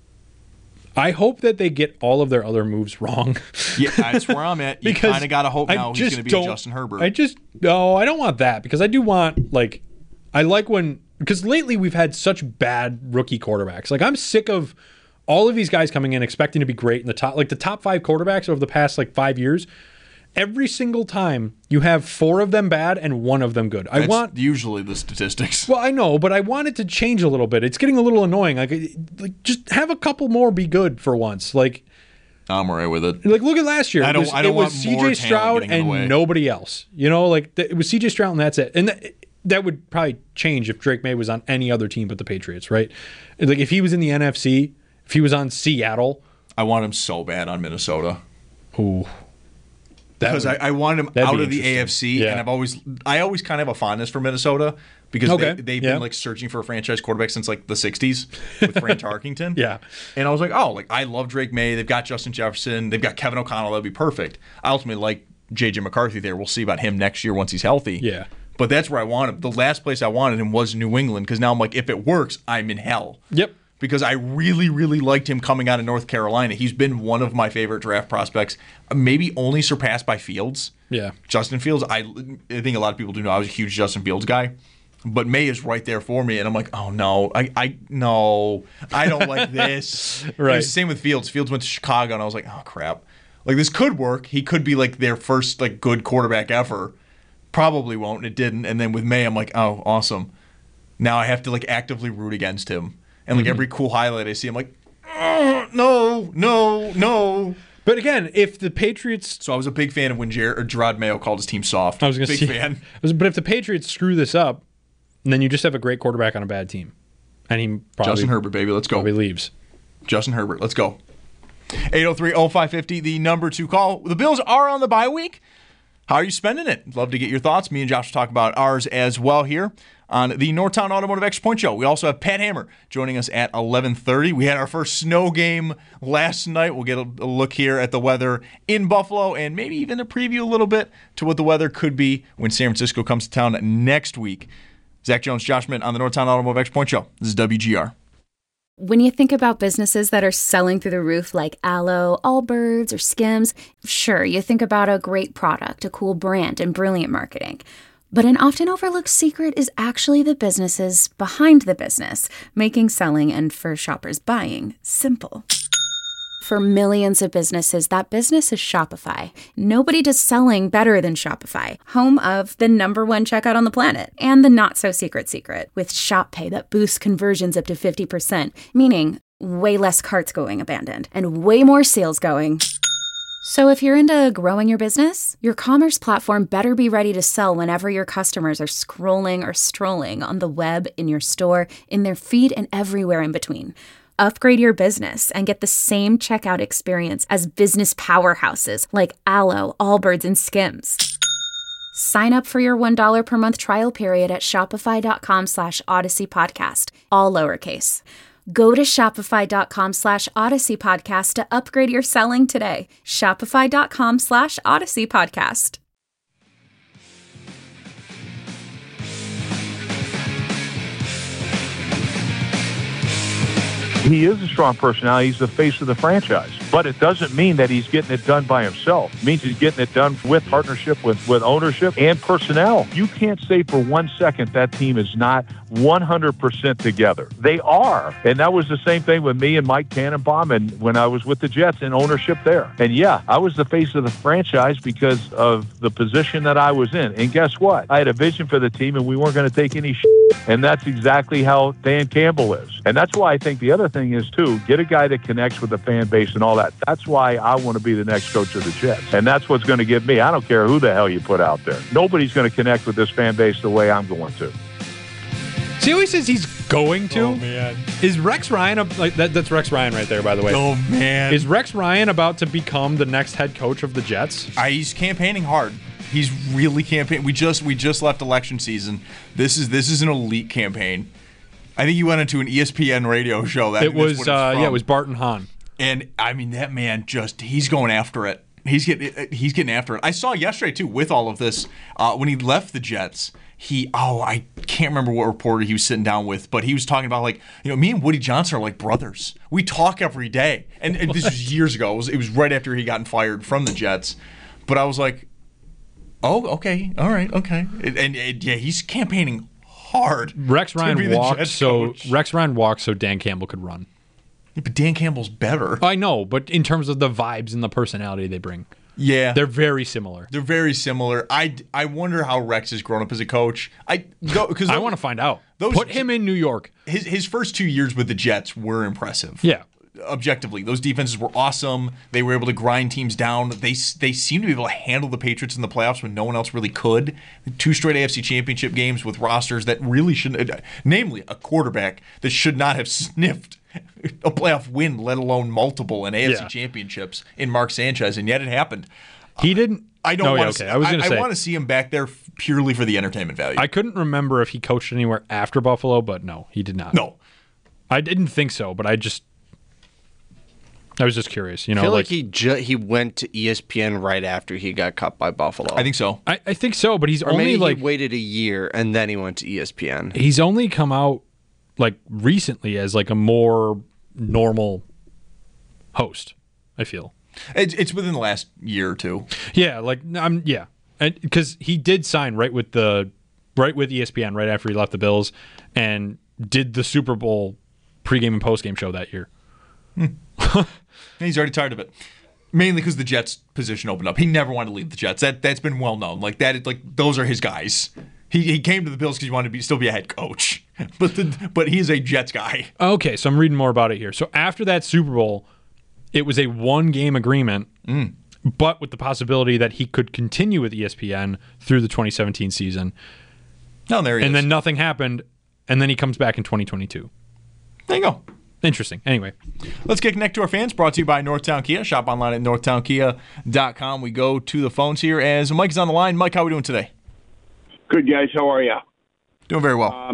I hope that they get all of their other moves wrong. Yeah, that's where I'm at. You kind of got to hope now he's going to be Justin Herbert. I don't want that because I do want, like, I like when, because lately we've had such bad rookie quarterbacks. Like, I'm sick of all of these guys coming in expecting to be great in the top, like the top 5 quarterbacks over the past, like, 5 years. Every single time you have 4 of them bad and 1 of them good. That's usually the statistics. Well, I know, but I want it to change a little bit. It's getting a little annoying. Like just have a couple more be good for once. Like, I'm all right with it. Like, look at last year. I don't it was CJ Stroud and nobody else. You know, like it was CJ Stroud and that's it. And that would probably change if Drake May was on any other team but the Patriots, right? Like if he was in the NFC, if he was on Seattle. I want him so bad on Minnesota. Ooh. Because I wanted him out of the AFC, and I always kind of have a fondness for Minnesota because they've been like searching for a franchise quarterback since like the 60s with Fran Tarkington. Yeah. And I was like, oh, like I love Drake May. They've got Justin Jefferson. They've got Kevin O'Connell. That'd be perfect. I ultimately like J.J. McCarthy there. We'll see about him next year once he's healthy. Yeah. But that's where I want him. The last place I wanted him was New England because now I'm like, if it works, I'm in hell. Yep. Because I really, really liked him coming out of North Carolina. He's been one of my favorite draft prospects, maybe only surpassed by Fields. Yeah. Justin Fields, I think a lot of people do know I was a huge Justin Fields guy. But May is right there for me, and I'm like, oh, no. I don't like this. Right. It was the same with Fields. Fields went to Chicago, and I was like, oh, crap. Like, this could work. He could be, like, their first, like, good quarterback ever. Probably won't, and it didn't. And then with May, I'm like, oh, awesome. Now I have to, like, actively root against him. And like every cool highlight I see, I'm like, oh, no. But again, if the Patriots... So I was a big fan of when Gerard Mayo called his team soft. I was going to say... Big fan. But if the Patriots screw this up, then you just have a great quarterback on a bad team. And he probably... Justin Herbert, baby. Let's go. Probably leaves. Justin Herbert. Let's go. 803-0550, the number to call. The Bills are on the bye week. How are you spending it? Love to get your thoughts. Me and Josh will talk about ours as well here on the Northtown Automotive Extra Point Show. We also have Pat Hammer joining us at 11:30. We had our first snow game last night. We'll get a look here at the weather in Buffalo and maybe even a preview a little bit to what the weather could be when San Francisco comes to town next week. Zach Jones, Josh Mint on the Northtown Automotive Extra Point Show. This is WGR. When you think about businesses that are selling through the roof like Aloe, Allbirds, or Skims, sure, you think about a great product, a cool brand, and brilliant marketing. But an often overlooked secret is actually the businesses behind the business, making selling and for shoppers buying simple. For millions of businesses, that business is Shopify. Nobody does selling better than Shopify, home of the #1 checkout on the planet and the not-so-secret secret with Shop Pay that boosts conversions up to 50%, meaning way less carts going abandoned and way more sales going. So if you're into growing your business, your commerce platform better be ready to sell whenever your customers are scrolling or strolling on the web, in your store, in their feed, and everywhere in between. Upgrade your business and get the same checkout experience as business powerhouses like Aloe, Allbirds, and Skims. Sign up for your $1 per month trial period at shopify.com/Odyssey Podcast, all lowercase. Go to shopify.com/Odyssey Podcast to upgrade your selling today. Shopify.com/Odyssey Podcast. He is a strong personality. He's the face of the franchise. But it doesn't mean that he's getting it done by himself. It means he's getting it done with partnership, with ownership and personnel. You can't say for 1 second that team is not 100% together. They are. And that was the same thing with me and Mike Tannenbaum and when I was with the Jets and ownership there. And yeah, I was the face of the franchise because of the position that I was in. And guess what? I had a vision for the team and we weren't going to take any shit. And that's exactly how Dan Campbell is. And that's why I think the other thing is, too, get a guy that connects with the fan base and all that. That's why I want to be the next coach of the Jets. And that's what's going to give me. I don't care who the hell you put out there. Nobody's going to connect with this fan base the way I'm going to. See who he says he's going to? Oh, man. Is Rex Ryan, that's Rex Ryan right there, by the way. Oh, man. Is Rex Ryan about to become the next head coach of the Jets? He's campaigning hard. He's really campaigning. We just left election season. This is an elite campaign. I think he went into an ESPN radio show. It was Barton Hahn. And I mean, that man he's going after it. He's getting after it. I saw yesterday too with all of this when he left the Jets. I can't remember what reporter he was sitting down with, but he was talking about me and Woody Johnson are like brothers. We talk every day. And this was years ago. It was right after he gotten fired from the Jets. But I was like, oh, okay, all right, okay. And he's campaigning hard. Rex Ryan walked so Dan Campbell could run. Yeah, but Dan Campbell's better. I know, but in terms of the vibes and the personality they bring. Yeah. They're very similar. I wonder how Rex has grown up as a coach. I want to find out. Put him in New York. His first 2 years with the Jets were impressive. Yeah. Objectively, those defenses were awesome. They were able to grind teams down. They seem to be able to handle the Patriots in the playoffs when no one else really could. 2 straight AFC Championship games with rosters that really shouldn't, namely a quarterback that should not have sniffed a playoff win, let alone multiple in AFC Championships in Mark Sanchez, and yet it happened. He didn't. I don't want to. I want to see him back there purely for the entertainment value. I couldn't remember if he coached anywhere after Buffalo, but no, he did not. No, I didn't think so, but I was just curious. I feel like he went to ESPN right after he got cut by Buffalo. I think so. I think so, but he's only he waited a year and then he went to ESPN. He's only come out recently as a more normal host, I feel. It's within the last year or two. Yeah, because he did sign right with ESPN right after he left the Bills and did the Super Bowl pregame and postgame show that year. He's already tired of it. Mainly because the Jets position opened up. He never wanted to leave the Jets. That's been well known. Those are his guys. He came to the Bills because he wanted to still be a head coach. But he is a Jets guy. Okay, so I'm reading more about it here. So after that Super Bowl, it was a 1-game agreement, but with the possibility that he could continue with ESPN through the 2017 season. No, there he is. And then nothing happened, and then he comes back in 2022. There you go. Interesting. Anyway, let's get connected to our fans. Brought to you by Northtown Kia. Shop online at northtownkia.com. We go to the phones here as Mike is on the line. Mike, how are we doing today? Good, guys. How are you? Doing very well.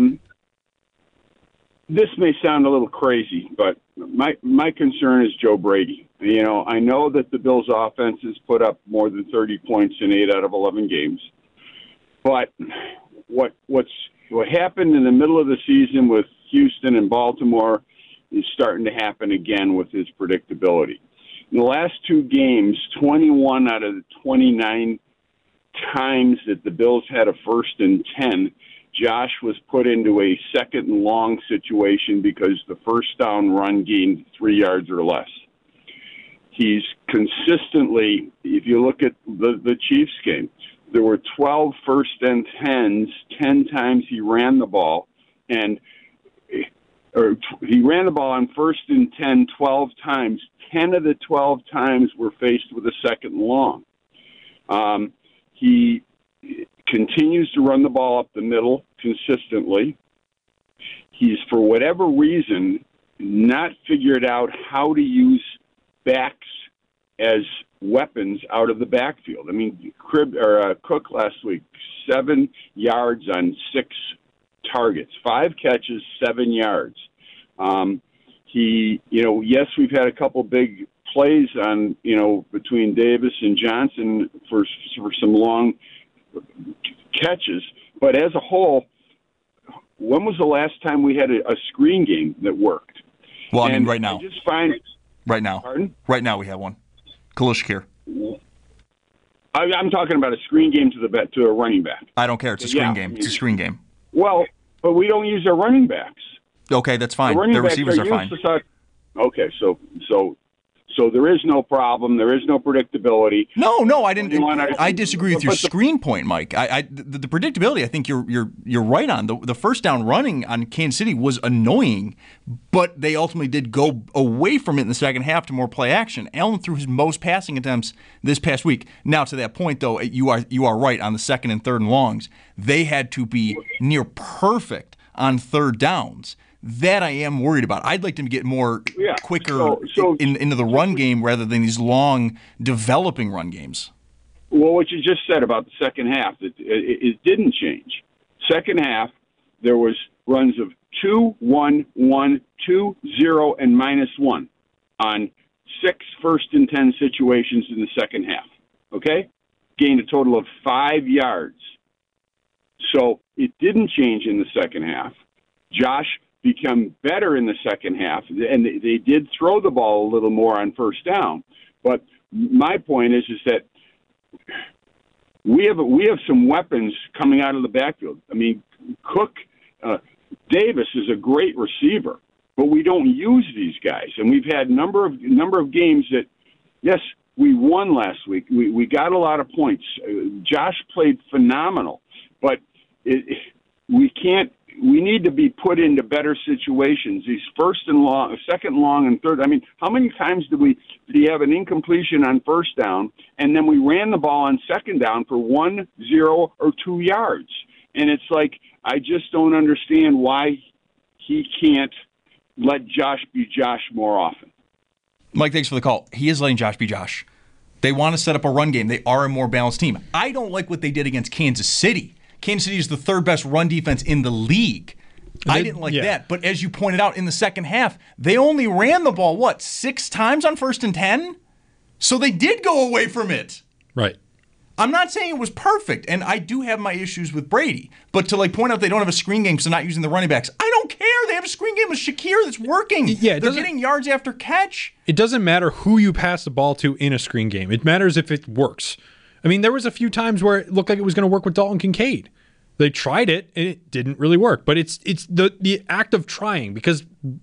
This may sound a little crazy, but my concern is Joe Brady. I know that the Bills' offense has put up more than 30 points in 8 out of 11 games, but what happened in the middle of the season with Houston and Baltimore is starting to happen again with his predictability. In the last 2 games, 21 out of the 29 times that the Bills had a 1st and 10, Josh was put into a 2nd and long situation because the first down run gained 3 yards or less. He's consistently, if you look at the Chiefs game, there were 12 1st and 10s, 10 times he ran the ball, he ran the ball on 1st and 10 12 times. 10 of the 12 times were faced with a 2nd and long. He continues to run the ball up the middle consistently. He's, for whatever reason, not figured out how to use backs as weapons out of the backfield. I mean, Cook last week, 7 yards on 6 targets, 5 catches, 7 yards. Yes, we've had a couple big plays on, between Davis and Johnson for some long catches, but as a whole, when was the last time we had a screen game that worked? Well, I mean, right now. Right now. Pardon? Right now we have one. Khalil Shakir. I'm talking about a screen game to a running back. I don't care. It's a screen game. It's a screen game. Well, but we don't use our running backs. Okay, that's fine. The receivers are fine. Okay, so there is no problem. There is no predictability. No, I didn't. I disagree with your screen point, Mike. The predictability, I think you're right on. The first down running on Kansas City was annoying, but they ultimately did go away from it in the second half to more play action. Allen threw his most passing attempts this past week. Now, to that point, though, you are right on the 2nd and 3rd and longs. They had to be near perfect on 3rd downs. That I am worried about. I'd like them to get quicker into the run game rather than these long developing run games. Well, what you just said about the second half, it didn't change. Second half, there was runs of 2, 1, 1, 2, 0, and -1 on 6 first and 10 situations in the second half. Okay? Gained a total of 5 yards. So it didn't change in the second half. Josh became better in the second half, and they did throw the ball a little more on first down. But my point is that we have some weapons coming out of the backfield. I mean, Cook, Davis is a great receiver, but we don't use these guys. And we've had number of games that, yes, we won last week. We got a lot of points. Josh played phenomenal, but we can't. We need to be put into better situations. These first and long, second long, and third. I mean, how many times did he have an incompletion on first down, and then we ran the ball on second down for 1, 0, or 2 yards? And it's like, I just don't understand why he can't let Josh be Josh more often. Mike, thanks for the call. He is letting Josh be Josh. They want to set up a run game. They are a more balanced team. I don't like what they did against Kansas City. Kansas City is the third best run defense in the league. I didn't like that. But as you pointed out, in the second half, they only ran the ball, 6 times on first and 10? So they did go away from it. Right. I'm not saying it was perfect, and I do have my issues with Brady. But to point out they don't have a screen game, so not using the running backs, I don't care. They have a screen game with Shakir that's working. Yeah, they're getting yards after catch. It doesn't matter who you pass the ball to in a screen game. It matters if it works. I mean, there was a few times where it looked like it was going to work with Dalton Kincaid. They tried it, and it didn't really work. But it's the act of trying, because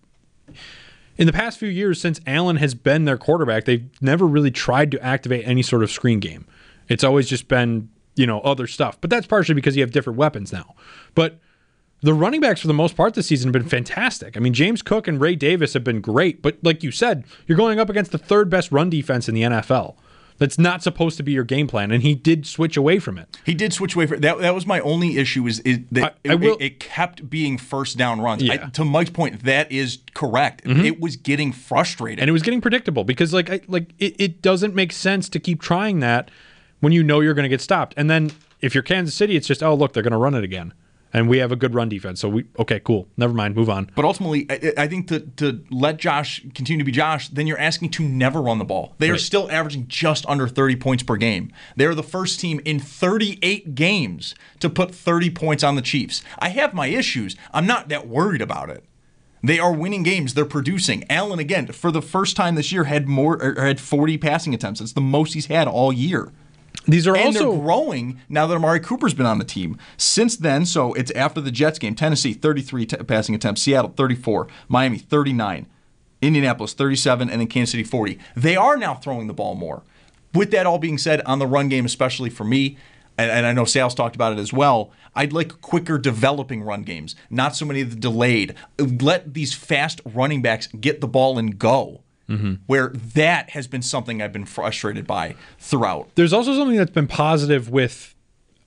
in the past few years, since Allen has been their quarterback, they've never really tried to activate any sort of screen game. It's always just been, other stuff. But that's partially because you have different weapons now. But the running backs, for the most part this season, have been fantastic. I mean, James Cook and Ray Davis have been great. But like you said, you're going up against the third best run defense in the NFL. That's not supposed to be your game plan, and he did switch away from it. He did switch away from it. That was my only issue, is that it kept being first down runs. Yeah. To Mike's point, that is correct. Mm-hmm. It was getting frustrating. And it was getting predictable, because it doesn't make sense to keep trying that when you know you're going to get stopped. And then if you're Kansas City, it's just, oh, look, they're going to run it again. And we have a good run defense. So okay, cool. Never mind. Move on. But ultimately, I think to let Josh continue to be Josh, then you're asking to never run the ball. They are still averaging just under 30 points per game. They're the first team in 38 games to put 30 points on the Chiefs. I have my issues. I'm not that worried about it. They are winning games. They're producing. Allen, again, for the first time this year, had 40 passing attempts. It's the most he's had all year. They're growing now that Amari Cooper's been on the team. Since then, so it's after the Jets game, Tennessee, 33 passing attempts, Seattle, 34, Miami, 39, Indianapolis, 37, and then Kansas City, 40. They are now throwing the ball more. With that all being said, on the run game, especially for me, and I know Sal's talked about it as well, I'd like quicker developing run games, not so many of the delayed. Let these fast running backs get the ball and go. Mm-hmm. Where that has been something I've been frustrated by throughout. There's also something that's been positive with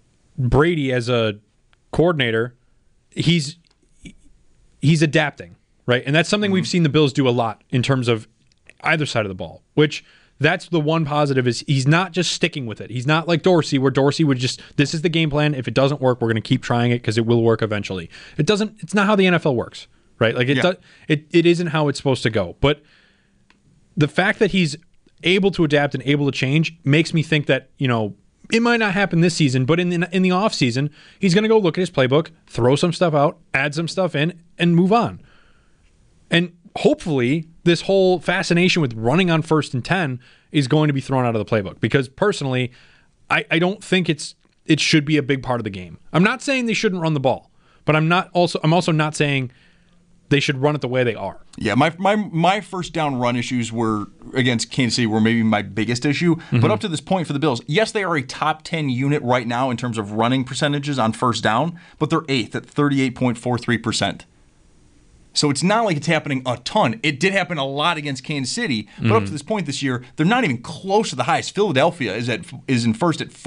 Brady as a coordinator. He's adapting, right? And that's something we've seen the Bills do a lot in terms of either side of the ball, which that's the one positive, is he's not just sticking with it. He's not like Dorsey, where Dorsey would just, this is the game plan. If it doesn't work, we're going to keep trying it because it will work eventually. It's not how the NFL works, right? Like it isn't how it's supposed to go. But the fact that he's able to adapt and able to change makes me think that, it might not happen this season, but in the off season, he's going to go look at his playbook, throw some stuff out, add some stuff in, and move on. And hopefully this whole fascination with running on 1st and 10 is going to be thrown out of the playbook, because personally, I don't think it should be a big part of the game. I'm not saying they shouldn't run the ball, but I'm also not saying they should run it the way they are. Yeah, my first down run issues were against Kansas City were maybe my biggest issue. Mm-hmm. But up to this point for the Bills, yes, they are a top 10 unit right now in terms of running percentages on first down, but they're 8th at 38.43%. So it's not like it's happening a ton. It did happen a lot against Kansas City, but up to this point this year, they're not even close to the highest. Philadelphia is in first at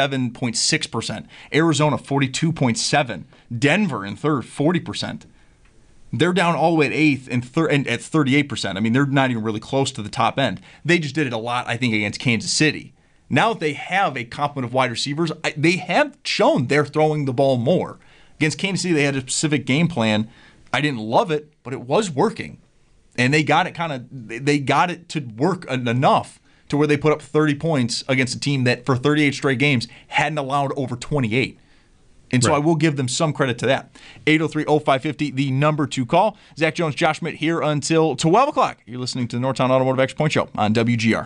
47.6%. Arizona, 42.7%. Denver in third, 40%. They're down all the way at 8th and at 38%. I mean, they're not even really close to the top end. They just did it a lot, I think, against Kansas City. Now that they have a complement of wide receivers, they have shown they're throwing the ball more. Against Kansas City, they had a specific game plan. I didn't love it, but it was working. And they got it to work enough to where they put up 30 points against a team that for 38 straight games hadn't allowed over 28. And so I will give them some credit to that. 803-0550, the number to call. Zach Jones, Josh Schmidt here until 12 o'clock. You're listening to the Northtown Automotive Extra Point Show on WGR.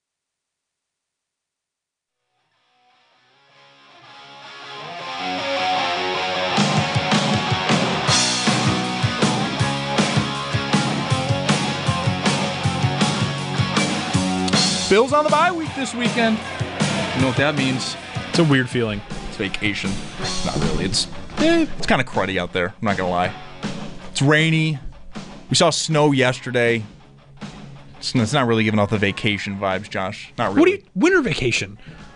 Bills on the bye week this weekend. You know what that means? It's a weird feeling. It's vacation. Not really. It's kind of cruddy out there. I'm not going to lie. It's rainy. We saw snow yesterday. It's not really giving off the vacation vibes, Josh. Not really. Winter vacation?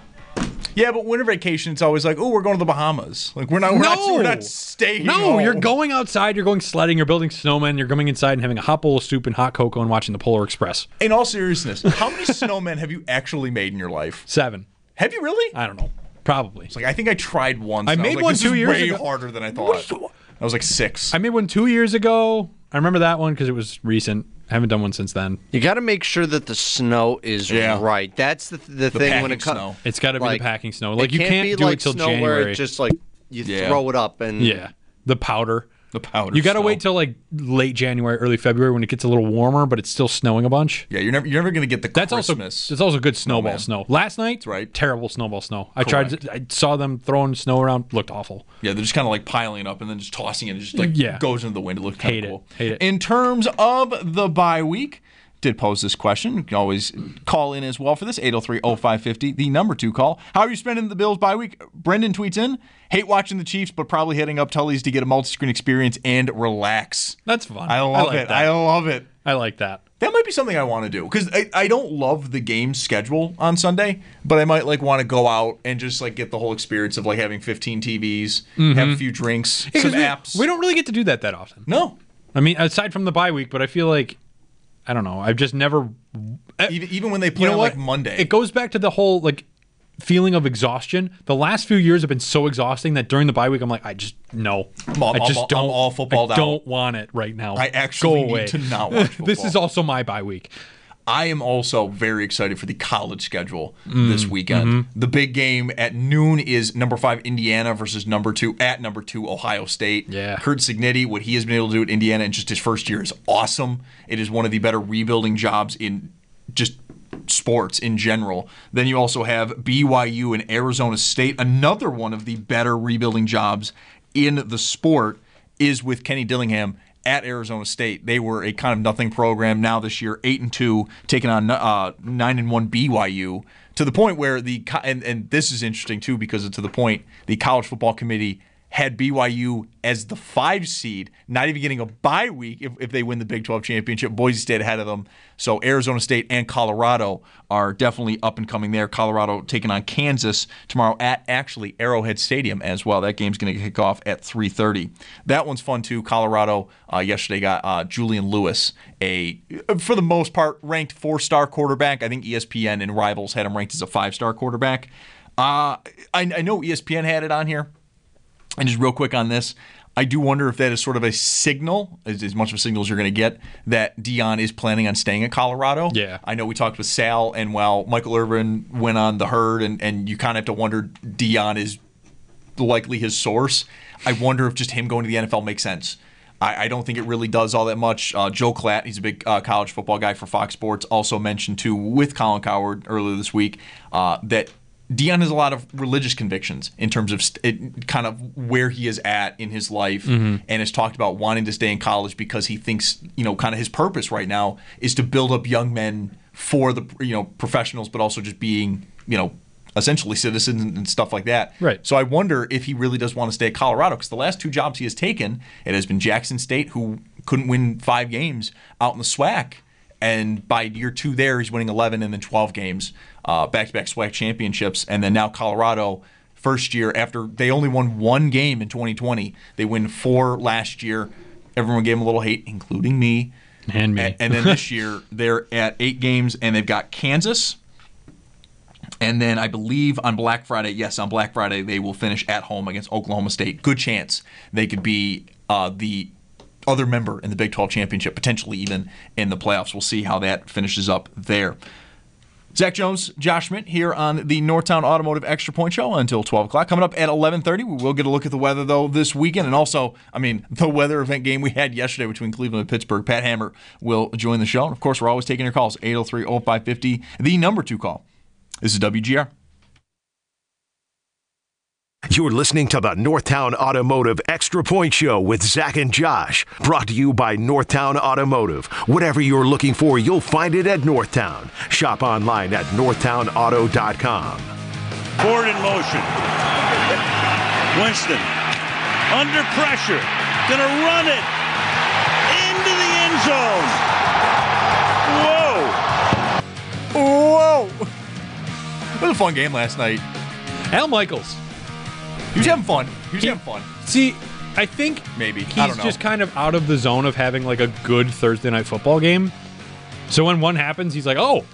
Yeah, but winter vacation, it's always like, oh, we're going to the Bahamas. Like we're not staying home. You're going outside, you're going sledding, you're building snowmen, you're coming inside and having a hot bowl of soup and hot cocoa and watching the Polar Express. In all seriousness, how many snowmen have you actually made in your life? 7. Have you really? I don't know. Probably. It's like I think I tried once. I made one 2 years ago. Way harder than I thought. I was like 6. I made one 2 years ago. I remember that one because it was recent. I haven't done one since then. You got to make sure that the snow is right. That's the thing when it comes. It's got to be the packing snow. Like you can't do it till snow January. where it just like you throw it up and the powder. The powder. You got to wait till like late January, early February when it gets a little warmer, but it's still snowing a bunch. Yeah, you're never going to get the Christmas. It's also good snowball snow. Last night, that's right. Terrible snowball snow. I saw them throwing snow around. Looked awful. Yeah, they're just kind of like piling it up and then just tossing it. And just like goes into the wind. It looks kind of cool. Hate it. In terms of the bye week, did pose this question. You can always call in as well for this, 803-0550, the number to call. How are you spending the Bills bye week? Brendan tweets in, hate watching the Chiefs, but probably heading up Tully's to get a multi-screen experience and relax. That's fun. I love it. I love it. I like that. That might be something I want to do because I don't love the game schedule on Sunday, but I might want to go out and just get the whole experience of having 15 TVs, have a few drinks, some apps. We don't really get to do that often. No. I mean, aside from the bye week, but I feel like I don't know. I've just never even when they play on Monday. It goes back to the whole feeling of exhaustion. The last few years have been so exhausting that during the bye week I'm like, I just don't. I'm all footballed out. I don't want it right now. I actually need to not watch football. This is also my bye week. I am also very excited for the college schedule this weekend. Mm-hmm. The big game at noon is number 5 Indiana versus number 2 Ohio State. Yeah. Curt Cignetti, what he has been able to do at Indiana in just his first year is awesome. It is one of the better rebuilding jobs in just sports in general. Then you also have BYU and Arizona State. Another one of the better rebuilding jobs in the sport is with Kenny Dillingham at Arizona State. They were a kind of nothing program. Now this year, 8-2, taking on 9-1 BYU, to the point where and this is interesting too because to the point the College Football Committee had BYU as the 5 seed, not even getting a bye week if they win the Big 12 championship. Boise State ahead of them. So Arizona State and Colorado are definitely up and coming there. Colorado taking on Kansas tomorrow at actually Arrowhead Stadium as well. That game's going to kick off at 3:30. That one's fun too. Colorado yesterday got Julian Lewis, for the most part, ranked 4-star quarterback. I think ESPN and Rivals had him ranked as a 5-star quarterback. I know ESPN had it on here. And just real quick on this, I do wonder if that is sort of a signal, as much of a signal as you're going to get, that Deion is planning on staying at Colorado. Yeah. I know we talked with Sal, and while Michael Irvin went on The Herd, and you kind of have to wonder Deion is likely his source, I wonder if just him going to the NFL makes sense. I don't think it really does all that much. Joe Klatt, he's a big college football guy for Fox Sports, also mentioned too with Colin Cowherd earlier this week that Deion has a lot of religious convictions in terms of kind of where he is at in his life, and has talked about wanting to stay in college because he thinks, kind of his purpose right now is to build up young men for the, professionals, but also just being, essentially citizens and stuff like that. Right. So I wonder if he really does want to stay at Colorado, because the last 2 jobs he has taken, it has been Jackson State, who couldn't win 5 games out in the SWAC. And by year 2 there, he's winning 11 and then 12 games, back-to-back SWAC championships. And then now Colorado, first year, after they only won 1 game in 2020, they win 4 last year. Everyone gave them a little hate, including me. And me. And then this year, they're at 8 games, and they've got Kansas, And then I believe on Black Friday, they will finish at home against Oklahoma State. Good chance they could be the other member in the Big 12 championship, potentially even in the playoffs. We'll see how that finishes up there. Zach Jones, Josh Schmidt here on the Northtown Automotive Extra Point Show until 12 o'clock. Coming up at 11:30, we will get a look at the weather, though, this weekend. And also, the weather event game we had yesterday between Cleveland and Pittsburgh. Pat Hammer will join the show. And, of course, we're always taking your calls, 803-0550, the number 2 call. This is WGR. You're listening to the Northtown Automotive Extra Point Show with Zach and Josh. Brought to you by Northtown Automotive. Whatever you're looking for, you'll find it at Northtown. Shop online at northtownauto.com. Ford in motion. Winston under pressure. Gonna run it into the end zone. Whoa. It was a fun game last night. Al Michaels. He was having fun. See, I think maybe he's just kind of out of the zone of having like a good Thursday night football game. So when one happens, he's like, "Oh."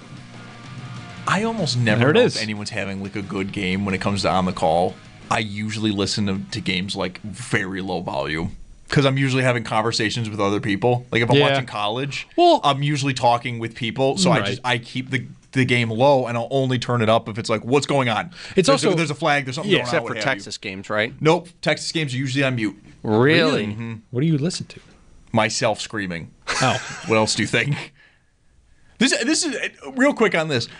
I almost never know if anyone's having like a good game when it comes to On the Call. I usually listen to games like very low volume because I'm usually having conversations with other people. Like if I'm watching college, I'm usually talking with people, so I keep the game low, and I'll only turn it up if it's like, what's going on? There's a flag, there's something going on. Except for Texas games, right? Nope. Texas games are usually on mute. Really? Mm-hmm. What do you listen to? Myself screaming. Oh. What else do you think? This is real quick on this.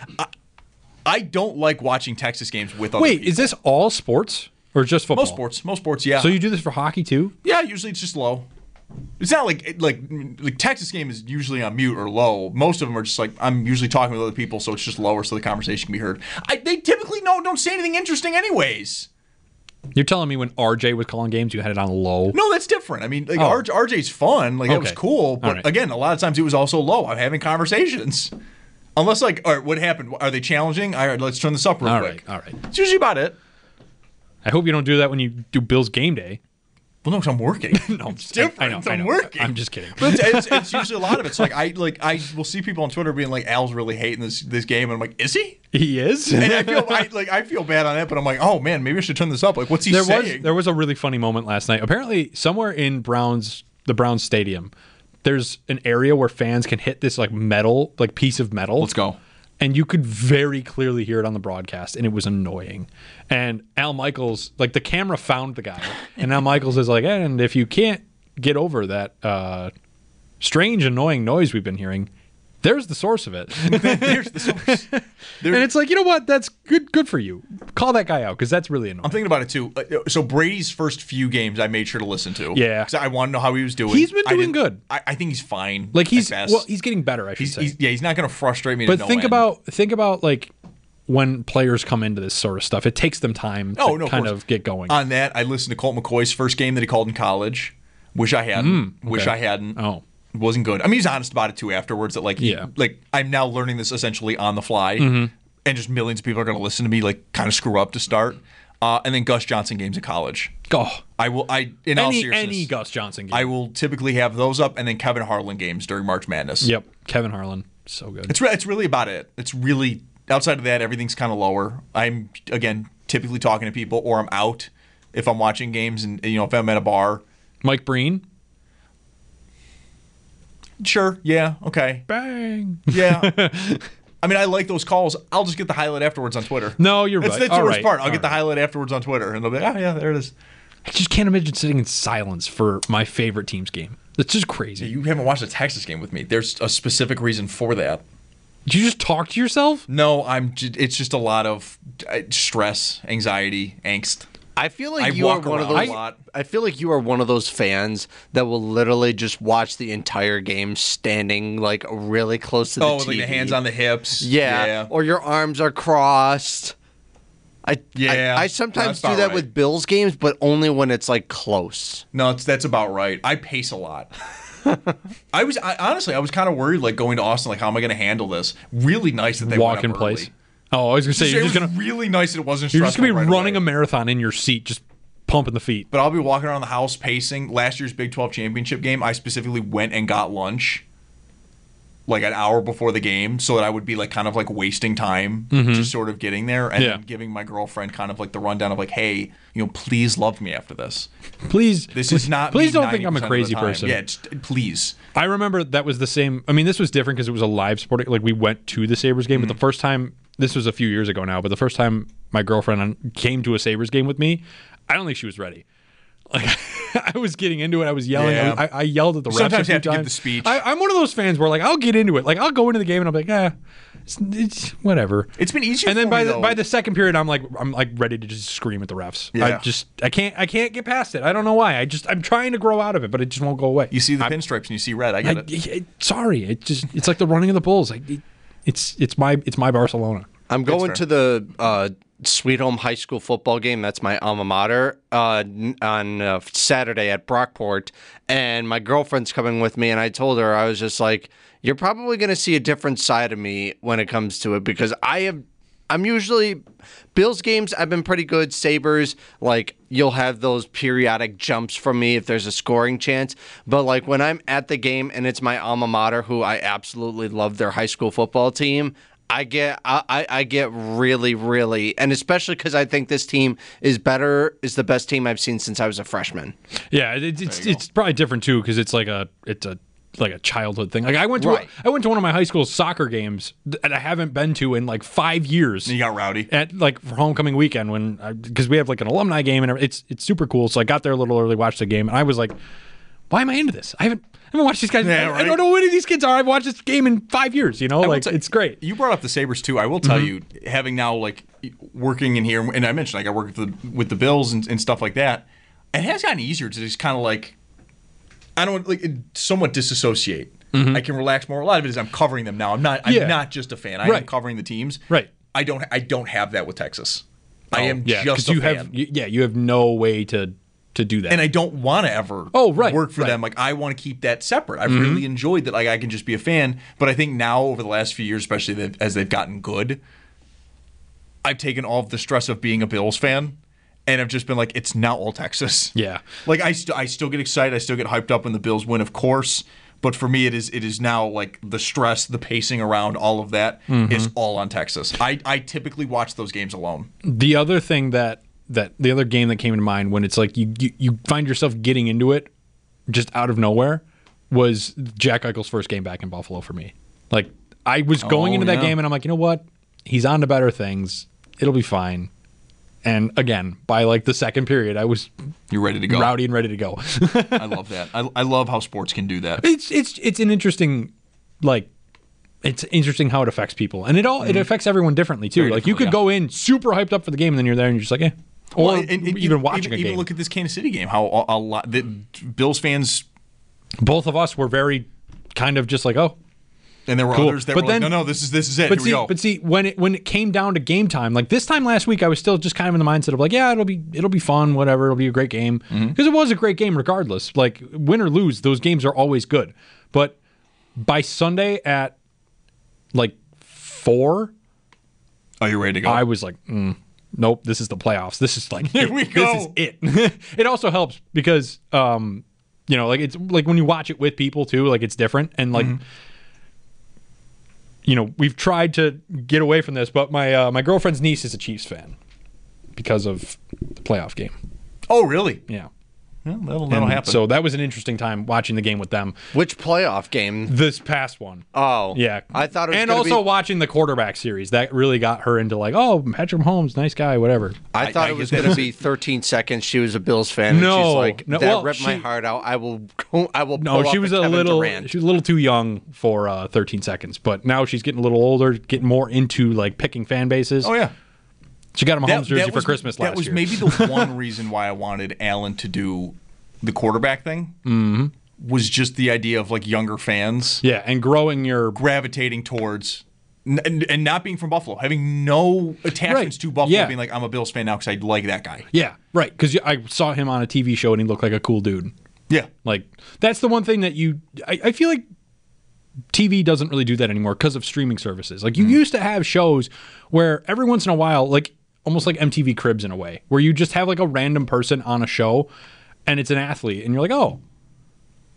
I don't like watching Texas games with other people. Is this all sports or just football? Most sports, yeah. So you do this for hockey too? Yeah, usually it's just low. It's not like Texas game is usually on mute or low. Most of them are just like I'm usually talking with other people, so it's just lower, so the conversation can be heard. They typically don't say anything interesting, anyways. You're telling me when RJ was calling games, you had it on low? No, that's different. RJ's fun. That was cool, but again, a lot of times it was also low. I'm having conversations. Unless all right, what happened? Are they challenging? All right, let's turn this up real quick. All right. It's usually about it. I hope you don't do that when you do Bills game day. Well, no, because I'm working. No, it's different. I know. I'm working. I'm just kidding. But it's usually a lot of it. It's like I will see people on Twitter being like, "Al's really hating this game," and I'm like, "Is he? He is." And I feel bad on it, but I'm like, "Oh man, maybe I should turn this up." Like, what's he saying? There was a really funny moment last night. Apparently, somewhere in the Browns stadium, there's an area where fans can hit this piece of metal. Let's go. And you could very clearly hear it on the broadcast, and it was annoying. And Al Michaels, the camera found the guy, and Al Michaels is like, and if you can't get over that strange, annoying noise we've been hearing, there's the source of it. There's the source. And it's like, you know what? That's good for you. Call that guy out, because that's really annoying. I'm thinking about it, too. So Brady's first few games I made sure to listen to. Yeah. Because I want to know how he was doing. He's been doing good. I think he's fine. He's getting better, I should say. He's not going to frustrate me but to no think end. about when players come into this sort of stuff, it takes them time to kind of get going. On that, I listened to Colt McCoy's first game that he called in college. Wish I hadn't. Wish I hadn't. Oh. It wasn't good. I mean, he's honest about it, too, afterwards. That I'm now learning this essentially on the fly. Mm-hmm. And just millions of people are going to listen to me, kind of screw up to start. And then Gus Johnson games in college. Oh. All seriousness, any Gus Johnson game. I will typically have those up, and then Kevin Harlan games during March Madness. Yep. Kevin Harlan. So good. It's really about it. It's really, outside of that, everything's kind of lower. I'm, again, typically talking to people, or I'm out if I'm watching games, and, if I'm at a bar. Mike Breen. Sure. Yeah. Okay. Bang. Yeah. I mean, I like those calls. I'll just get the highlight afterwards on Twitter. No, you're right. That's the worst part. I'll get the highlight afterwards on Twitter, and they'll be like, "Oh yeah, there it is." I just can't imagine sitting in silence for my favorite team's game. It's just crazy. Yeah, you haven't watched a Texas game with me. There's a specific reason for that. Did you just talk to yourself? No, it's just a lot of stress, anxiety, angst. I feel like you are one of those. I feel like you are one of those fans that will literally just watch the entire game standing really close to the TV. Like the hands on the hips. Yeah. Or your arms are crossed. I sometimes do that with Bills games, but only when it's close. No, that's about right. I pace a lot. Honestly, I was kind of worried going to Austin. How am I going to handle this? Really nice that they walk in place. Oh, I was going to say, you're just going to really nice that it wasn't stressful. You're just going to be running away. a marathon in your seat, just pumping the feet. But I'll be walking around the house pacing. Last year's Big 12 championship game, I specifically went and got lunch. like an hour before the game so that I would be like kind of like wasting time just sort of getting there and then giving my girlfriend kind of like the rundown of like, hey, please love me after this. Please. Is not Please me don't think I'm a 90% of crazy the time. person. Yeah, please. I remember that was the same. I mean, this was different because it was a live sporting. Like we went to the Sabres game, but the first time, this was a few years ago now, but the first time my girlfriend came to a Sabres game with me, I don't think she was ready. Like I was getting into it. I was yelling. Yeah. I yelled at the refs. Sometimes you have a few to give times. the speech. I'm one of those fans where like I'll get into it. Like I'll go into the game and I'm like, it's whatever. It's been easier. And then for me, by the second period, I'm like ready to just scream at the refs. Yeah. I can't get past it. I don't know why. I'm trying to grow out of it, but it just won't go away. You see the pinstripes and you see red. I get it. Sorry, it's like the running of the Bulls. Like it's my Barcelona. I'm going to the Sweet Home High School football game. That's my alma mater on Saturday at Brockport, and my girlfriend's coming with me. And I told her, I was just like, "You're probably going to see a different side of me when it comes to it because I'm usually Bills games. I've been pretty good. Sabres, like you'll have those periodic jumps from me if there's a scoring chance. But like when I'm at the game and it's my alma mater, who I absolutely love their high school football team." I get really, really, and especially because I think this team is the best team I've seen since I was a freshman. Yeah, it's probably different too because it's like a childhood thing. Like I went to one of my high school soccer games that I haven't been to in like 5 years. And you got rowdy at like for homecoming weekend because we have like an alumni game and it's super cool. So I got there a little early, watched the game, and I was like, why am I into this? I haven't watched these guys. I don't know who any of these kids are. I've watched this game in 5 years. It's great. You brought up the Sabres too. I will tell you, having now like working in here, and I mentioned like I work with the Bills and stuff like that. It has gotten easier to just kind of like I don't like somewhat disassociate. I can relax more. A lot of it is I'm covering them now. I'm not just a fan. I am covering the teams. Right. I don't have that with Texas. I am just a fan. You have no way to do that. And I don't want to ever work for them. Like I want to keep that separate. I've really enjoyed that. Like I can just be a fan. But I think now over the last few years, especially as they've gotten good, I've taken all of the stress of being a Bills fan, and I've just been like, it's now all Texas. Yeah. Like I still get excited. I still get hyped up when the Bills win, of course. But for me, it is now like the stress, the pacing around, all of that is all on Texas. I typically watch those games alone. The other thing that the other game that came to mind when it's like you find yourself getting into it just out of nowhere was Jack Eichel's first game back in Buffalo for me. Like I was going into that game and I'm like, you know what? He's on to better things. It'll be fine. And again, by like the second period, you're ready to go, rowdy and ready to go. I love that. I love how sports can do that. It's an interesting It's interesting how it affects people, and it affects everyone differently too. Like you could go in super hyped up for the game, and then you're there and you're just like, eh. Or even watching a game. Even look at this Kansas City game. How a lot the Bills fans, both of us were very kind of just like, oh. And there were others that were like, no, this is it. Here we go. But see, when it came down to game time, like this time last week, I was still just kind of in the mindset of like, yeah, it'll be fun, whatever, it'll be a great game because it was a great game regardless. Like win or lose, those games are always good. But by Sunday at like 4, are you ready to go? I was like, nope, this is the playoffs. This is like here we go. This is it. It also helps because like it's like when you watch it with people too, like it's different and like. We've tried to get away from this, but my girlfriend's niece is a Chiefs fan because of the playoff game. Oh, really? Yeah. Well, that'll happen. So that was an interesting time watching the game with them. Which playoff game? This past one. Oh. Yeah. I thought it was and also watching the quarterback series. That really got her into like, oh, Patrick Mahomes, nice guy, whatever. I thought it was going to be 13 seconds. She was a Bills fan. And she's like, that ripped my heart out. I will. No, she was a little too young for 13 seconds, but now she's getting a little older, getting more into like picking fan bases. Oh yeah. She got a Mahomes jersey for Christmas last year. That was maybe the one reason why I wanted Allen to do the quarterback thing. Mm-hmm. Was just the idea of like younger fans. Yeah, and growing your gravitating towards and not being from Buffalo, having no attachments to Buffalo, being like I'm a Bills fan now because I like that guy. Yeah, right. Because I saw him on a TV show and he looked like a cool dude. Yeah, like that's the one thing that I feel like TV doesn't really do that anymore because of streaming services. Like you used to have shows where every once in a while, like almost like MTV Cribs in a way, where you just have like a random person on a show and it's an athlete and you're like, oh,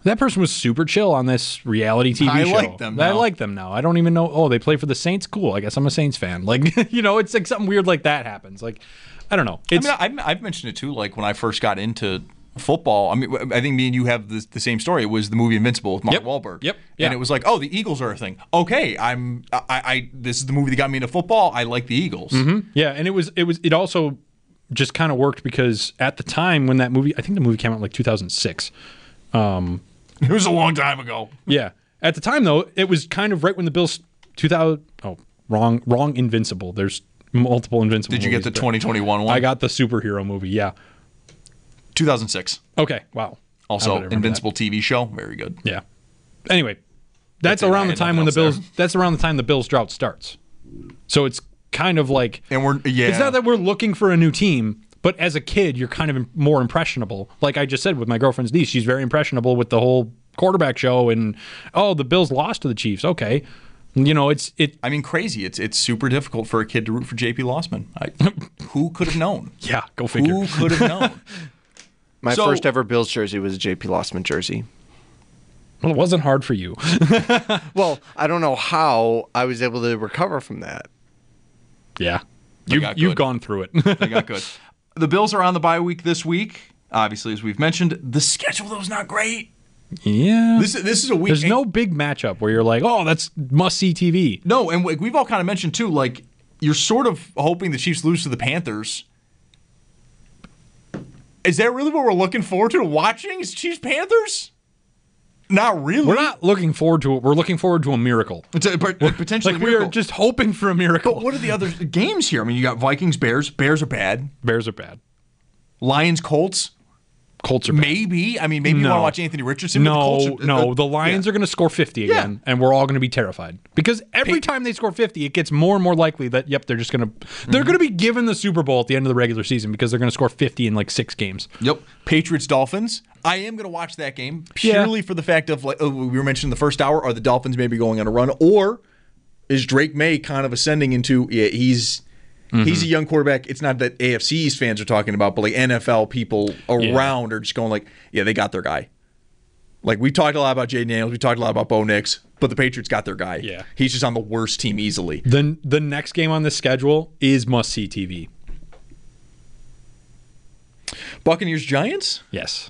That person was super chill on this reality TV I show. like them I now. like them now. I don't even know. Oh, they play for the Saints? Cool. I guess I'm a Saints fan. Like, it's like something weird like that happens. Like, I don't know. I've mentioned it too. Like when I first got into football, I mean, I think me and you have the same story. It was the movie Invincible with Mark Wahlberg. Yep. And it was like, oh, the Eagles are a thing. Okay, this is the movie that got me into football. I like the Eagles. Mm-hmm. Yeah, and it also just kind of worked because at the time when that movie, I think the movie came out in like 2006. It was a long time ago. Yeah. At the time though, it was kind of right when the Bills 2000. Oh, wrong. Invincible. There's multiple Invincible. Did you get the 2021 one? I got the superhero movie. Yeah. 2006. Okay. Wow. Also, Invincible TV show. Very good. Yeah. Anyway, that's around the time when the Bills. That's around the time the Bills drought starts. So it's kind of like, and it's not that we're looking for a new team, but as a kid, you're kind of more impressionable. Like I just said with my girlfriend's niece, she's very impressionable with the whole quarterback show. And the Bills lost to the Chiefs. Okay. I mean, crazy. It's super difficult for a kid to root for JP Lossman. Who could have known? Yeah, go figure. Who could have known? My first ever Bills jersey was a JP Lossman jersey. Well, it wasn't hard for you. Well, I don't know how I was able to recover from that. Yeah. You've gone through it. They got good. The Bills are on the bye week this week. Obviously, as we've mentioned, the schedule, though, is not great. Yeah. This is a week. There's no big matchup where you're like, oh, that's must-see TV. No, and we've all kind of mentioned, too, like, you're sort of hoping the Chiefs lose to the Panthers. Is that really what we're looking forward to watching? Is Chiefs-Panthers? Not really. We're not looking forward to it. We're looking forward to a miracle. Potentially like a miracle. We are just hoping for a miracle. But what are the other games here? I mean, you got Vikings-Bears. Bears are bad. Bears are bad. Lions-Colts. Colts are bad. Maybe you want to watch Anthony Richardson. No. The Lions are going to score 50 again, and we're all going to be terrified because every time they score 50, it gets more and more likely that they're just going to they're going to be given the Super Bowl at the end of the regular season because they're going to score 50 in like 6 games. Yep. Patriots-Dolphins. I am going to watch that game purely for the fact of like we were mentioning the first hour. Are the Dolphins maybe going on a run, or is Drake May kind of ascending into? Yeah, he's a young quarterback. It's not that AFC East fans are talking about, but like NFL people around are just going like, yeah, they got their guy. Like we talked a lot about Jay Daniels, we talked a lot about Bo Nix, but the Patriots got their guy. Yeah, he's just on the worst team easily. Then the next game on the schedule is must-see TV. Buccaneers Giants. Yes.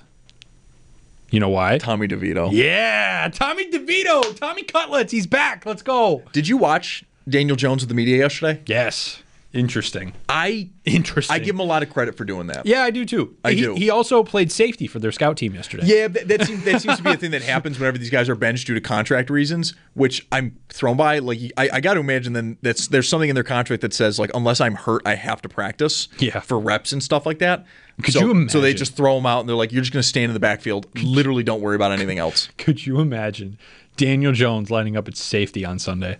You know why? Tommy DeVito. Yeah, Tommy DeVito. Tommy Cutlets. He's back. Let's go. Did you watch Daniel Jones with the media yesterday? Yes. Interesting. I give him a lot of credit for doing that. Yeah, I do too. I do. He also played safety for their scout team yesterday. Yeah, that seems to be a thing that happens whenever these guys are benched due to contract reasons, which I'm thrown by. Like I got to imagine then there's something in their contract that says like unless I'm hurt, I have to practice. Yeah. For reps and stuff like that. Could you imagine? So they just throw him out and they're like, you're just going to stand in the backfield. Literally, don't worry about anything else. Could you imagine Daniel Jones lining up at safety on Sunday?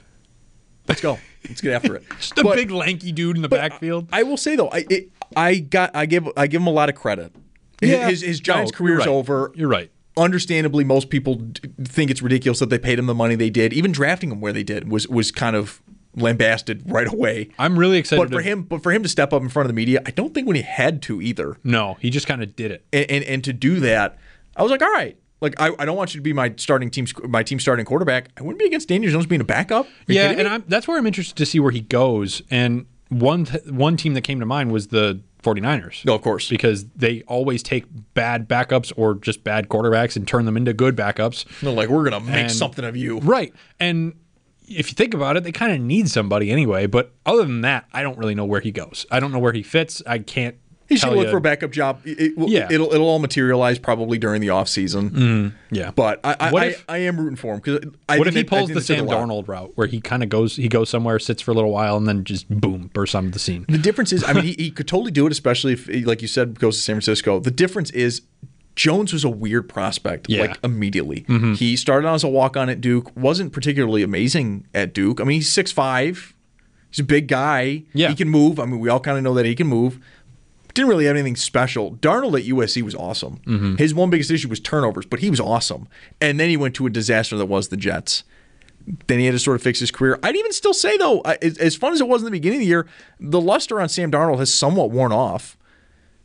Let's go. Let's get after it. Just a big lanky dude in the backfield. I will say though, I give him a lot of credit. Yeah. His Giants career's over. You're right. Understandably, most people think it's ridiculous that they paid him the money they did. Even drafting him where they did was kind of lambasted right away. I'm really excited. But for him to step up in front of the media, I don't think when he had to either. No, he just kind of did it. And to do that, I was like, all right. Like I don't want you to be my team starting quarterback. I wouldn't be against Daniel Jones being a backup. Yeah, and that's where I'm interested to see where he goes. And one team that came to mind was the 49ers. No, of course. Because they always take bad backups or just bad quarterbacks and turn them into good backups. No, like we're going to make something of you. Right. And if you think about it, they kind of need somebody anyway. But other than that, I don't really know where he goes. I don't know where he fits. I can't. He should look for a backup job. It'll all materialize probably during the offseason. Yeah, but I am rooting for him because what if he pulls the Sam Darnold route where he kind of goes somewhere, sits for a little while, and then just boom bursts onto the scene. The difference is, I mean, he could totally do it, especially if, like you said, goes to San Francisco. The difference is Jones was a weird prospect, like immediately. Mm-hmm. He started out as a walk-on at Duke, wasn't particularly amazing at Duke. I mean, he's 6'5", he's a big guy. Yeah, he can move. I mean, we all kind of know that he can move. Didn't really have anything special. Darnold at USC was awesome. Mm-hmm. His one biggest issue was turnovers, but he was awesome. And then he went to a disaster that was the Jets. Then he had to sort of fix his career. I'd even still say, though, as fun as it was in the beginning of the year, the luster on Sam Darnold has somewhat worn off.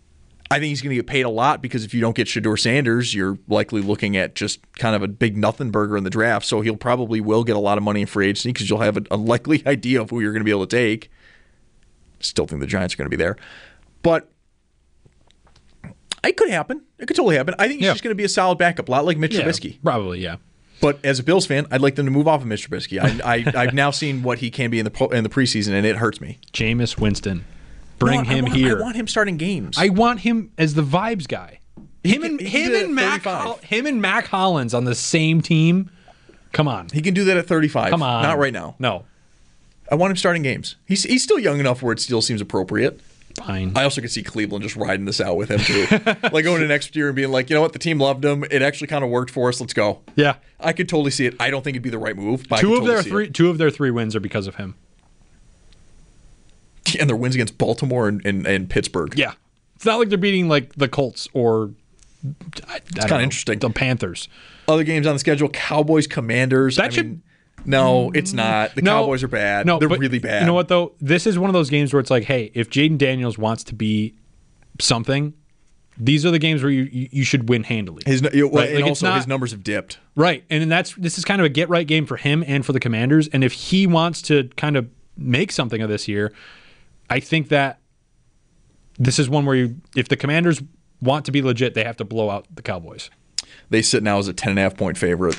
I think he's going to get paid a lot because if you don't get Shedeur Sanders, you're likely looking at just kind of a big nothing burger in the draft. So he'll probably will get a lot of money in free agency because you'll have a likely idea of who you're going to be able to take. Still think the Giants are going to be there. But it could happen. It could totally happen. I think he's just going to be a solid backup, a lot like Mitch Trubisky. Probably, yeah. But as a Bills fan, I'd like them to move off of Mitch Trubisky. I've now seen what he can be in the preseason, and it hurts me. Jameis Winston. Bring him here. I want him starting games. I want him as the vibes guy. Him and Mac Hollins on the same team. Come on. He can do that at 35. Come on. Not right now. No. I want him starting games. He's still young enough where it still seems appropriate. Fine. I also could see Cleveland just riding this out with him too. Like going to next year and being like, you know what, the team loved him. It actually kind of worked for us. Let's go. Yeah. I could totally see it. I don't think it'd be the right move. But Two of their three wins are because of him. And their wins against Baltimore and Pittsburgh. Yeah. It's not like they're beating like the Colts or it's kind of interesting. The Panthers. Other games on the schedule, Cowboys, Commanders. No, it's not. The Cowboys are bad. No, they're really bad. You know what, though? This is one of those games where it's like, hey, if Jaden Daniels wants to be something, these are the games where you should win handily. His numbers have dipped. Right. And this is kind of a get-right game for him and for the Commanders. And if he wants to kind of make something of this year, I think that this is one where if the Commanders want to be legit, they have to blow out the Cowboys. They sit now as a 10.5-point favorite.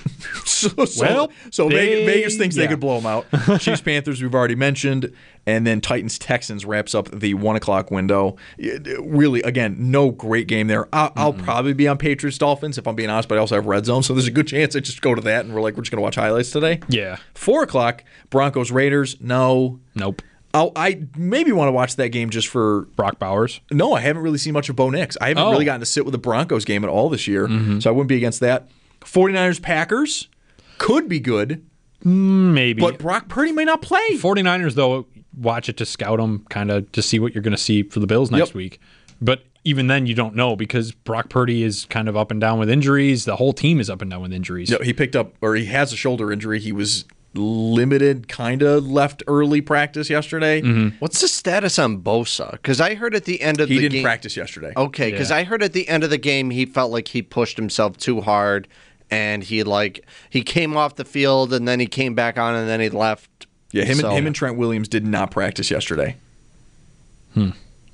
so Vegas thinks they could blow them out. Chiefs, Panthers, we've already mentioned. And then Titans, Texans wraps up the 1 o'clock window. Really, again, no great game there. I'll probably be on Patriots, Dolphins, if I'm being honest, but I also have Red Zone. So there's a good chance I just go to that and we're just going to watch highlights today. Yeah. 4 o'clock, Broncos, Raiders. No. Nope. I maybe want to watch that game just for Brock Bowers. No, I haven't really seen much of Bo Nix. I haven't really gotten to sit with the Broncos game at all this year, so I wouldn't be against that. 49ers, Packers could be good. Maybe. But Brock Purdy may not play. 49ers, though, watch it to scout them, kind of to see what you're going to see for the Bills next week. But even then, you don't know because Brock Purdy is kind of up and down with injuries. The whole team is up and down with injuries. No, he has a shoulder injury. He was limited, kind of left early practice yesterday. What's the status on Bosa? Because I heard at the end of the game... He didn't practice yesterday. Okay, because I heard at the end of the game he felt like he pushed himself too hard, and he came off the field, and then he came back on, and then he left. Yeah, him and Trent Williams did not practice yesterday. And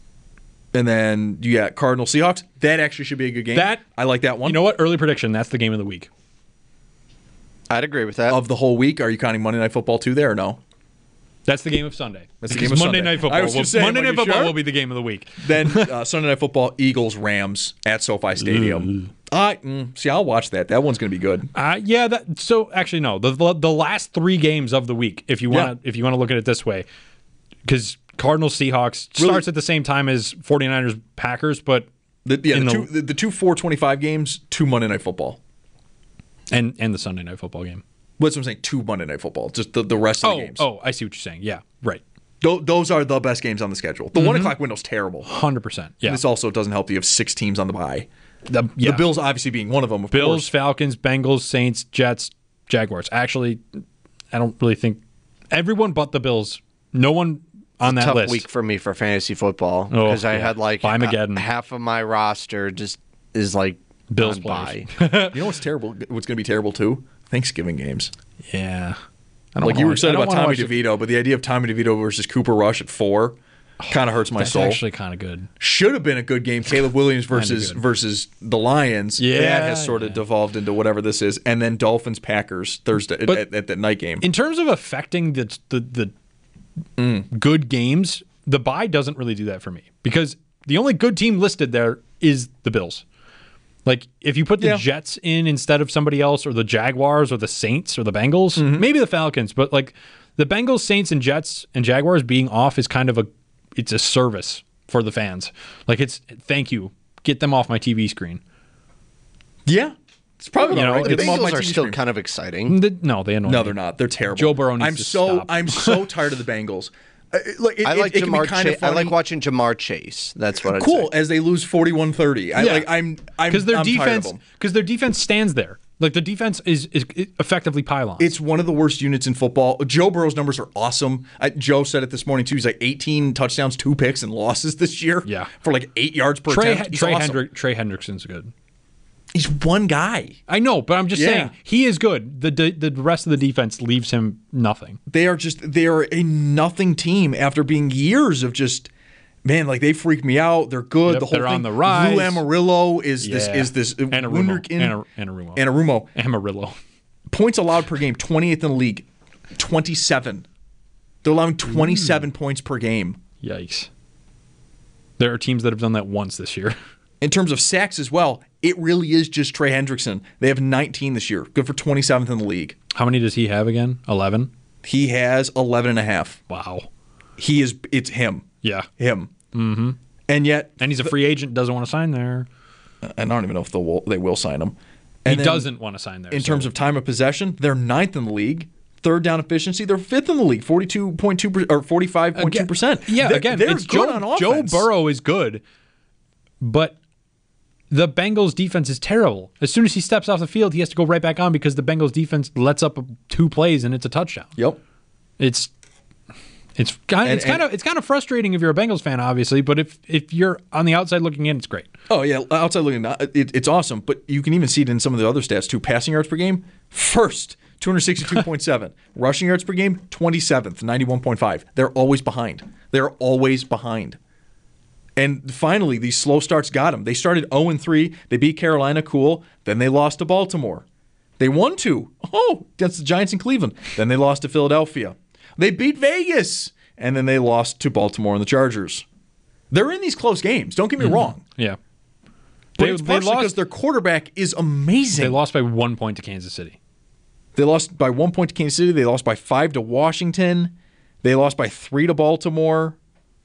then you got Cardinals, Seahawks. That actually should be a good game. I like that one. You know what? Early prediction, that's the game of the week. I'd agree with that. Of the whole week, are you counting Monday Night Football too there or no? That's the game of Sunday. That's the game of Monday Sunday. Night Football. Monday Night Football will be the game of the week. Then Sunday Night Football, Eagles, Rams at SoFi Stadium. See, I'll watch that. That one's going to be good. So actually, no. The last 3 games of the week, if you want to look at it this way, because Cardinals, Seahawks starts at the same time as 49ers, Packers, but the two 4:25 games, 2 Monday Night Football. And the Sunday Night Football game. That's what I'm saying, 2 Monday Night Football. Just the rest of the games. Oh, I see what you're saying. Yeah, right. Those are the best games on the schedule. The 1 o'clock window's terrible. 100%. Yeah. And this also doesn't help that you have 6 teams on the bye. The Bills obviously being one of them, of Bills, course. Falcons, Bengals, Saints, Jets, Jaguars. Actually, I don't really think everyone but the Bills. No one on that list. Tough week for me for fantasy football because I had half of my roster just is like Bills by. You know what's terrible? What's going to be terrible too? Thanksgiving games. Yeah. You were excited about Tommy DeVito, but the idea of Tommy DeVito versus Cooper Rush at 4 kind of hurts my soul. That's actually kind of good. Should have been a good game. Caleb Williams versus the Lions. Yeah, that has sort of devolved into whatever this is. And then Dolphins Packers Thursday at that night game. In terms of affecting the good games, the bye doesn't really do that for me because the only good team listed there is the Bills. Like, if you put the Jets in instead of somebody else, or the Jaguars, or the Saints, or the Bengals, maybe the Falcons, but like the Bengals, Saints, and Jets and Jaguars being off is kind of it's a service for the fans. Like, it's thank you, get them off my TV screen. Yeah, it's probably right. The Bengals are still kind of exciting. No, they annoy me. No, they're not. They're terrible. Joe Burrow needs to stop. I'm so tired of the Bengals. I like Jamar Chase. I like watching Jamar Chase. That's what I'd say. As they lose 41-30. Because their defense stands there. Like, the defense is effectively pylons. It's one of the worst units in football. Joe Burrow's numbers are awesome. Joe said it this morning, too. He's like 18 touchdowns, 2 picks, and losses this year. Yeah. For like 8 yards per attempt. Trey Hendrickson's good. He's one guy. I know, but I'm just saying, he is good. The rest of the defense leaves him nothing. They are a nothing team after being years of just... Man, like, they freak me out. They're good. Yep, the whole they're thing. on the rise. Lou Amarillo is this Anarumo. Amarillo. Points allowed per game, 28th in the league. 27. They're allowing 27 points per game. Yikes. There are teams that have done that once this year. In terms of sacks as well, it really is just Trey Hendrickson. They have 19 this year. Good for 27th in the league. How many does he have again? 11? He has 11 and a half. Wow. It's him. Yeah. Him. Mm-hmm. And he's a free agent, doesn't want to sign there. I don't even know if they will sign him. And he doesn't want to sign there. In terms of time of possession, they're 9th in the league. Third down efficiency, they're 5th in the league, 42.2% or 45.2%. Yeah, they're it's good on offense. Joe Burrow is good, but the Bengals defense is terrible. As soon as he steps off the field, he has to go right back on because the Bengals defense lets up 2 plays and it's a touchdown. Yep. It's kind of frustrating if you're a Bengals fan, obviously, but if you're on the outside looking in, it's great. Oh yeah, outside looking in, it's awesome. But you can even see it in some of the other stats too. Passing yards per game, first, 262.7. Rushing yards per game, 27th, 91.5. They're always behind. And finally, these slow starts got them. They started 0-3. They beat Carolina, cool. Then they lost to Baltimore. They won 2. Against the Giants in Cleveland. Then they lost to Philadelphia. They beat Vegas, and then they lost to Baltimore and the Chargers. They're in these close games. Don't get me wrong. Yeah. But it's partially because their quarterback is amazing. They lost by 1 point to Kansas City. They lost by 1 point to Kansas City. They lost by 5 to Washington. They lost by 3 to Baltimore.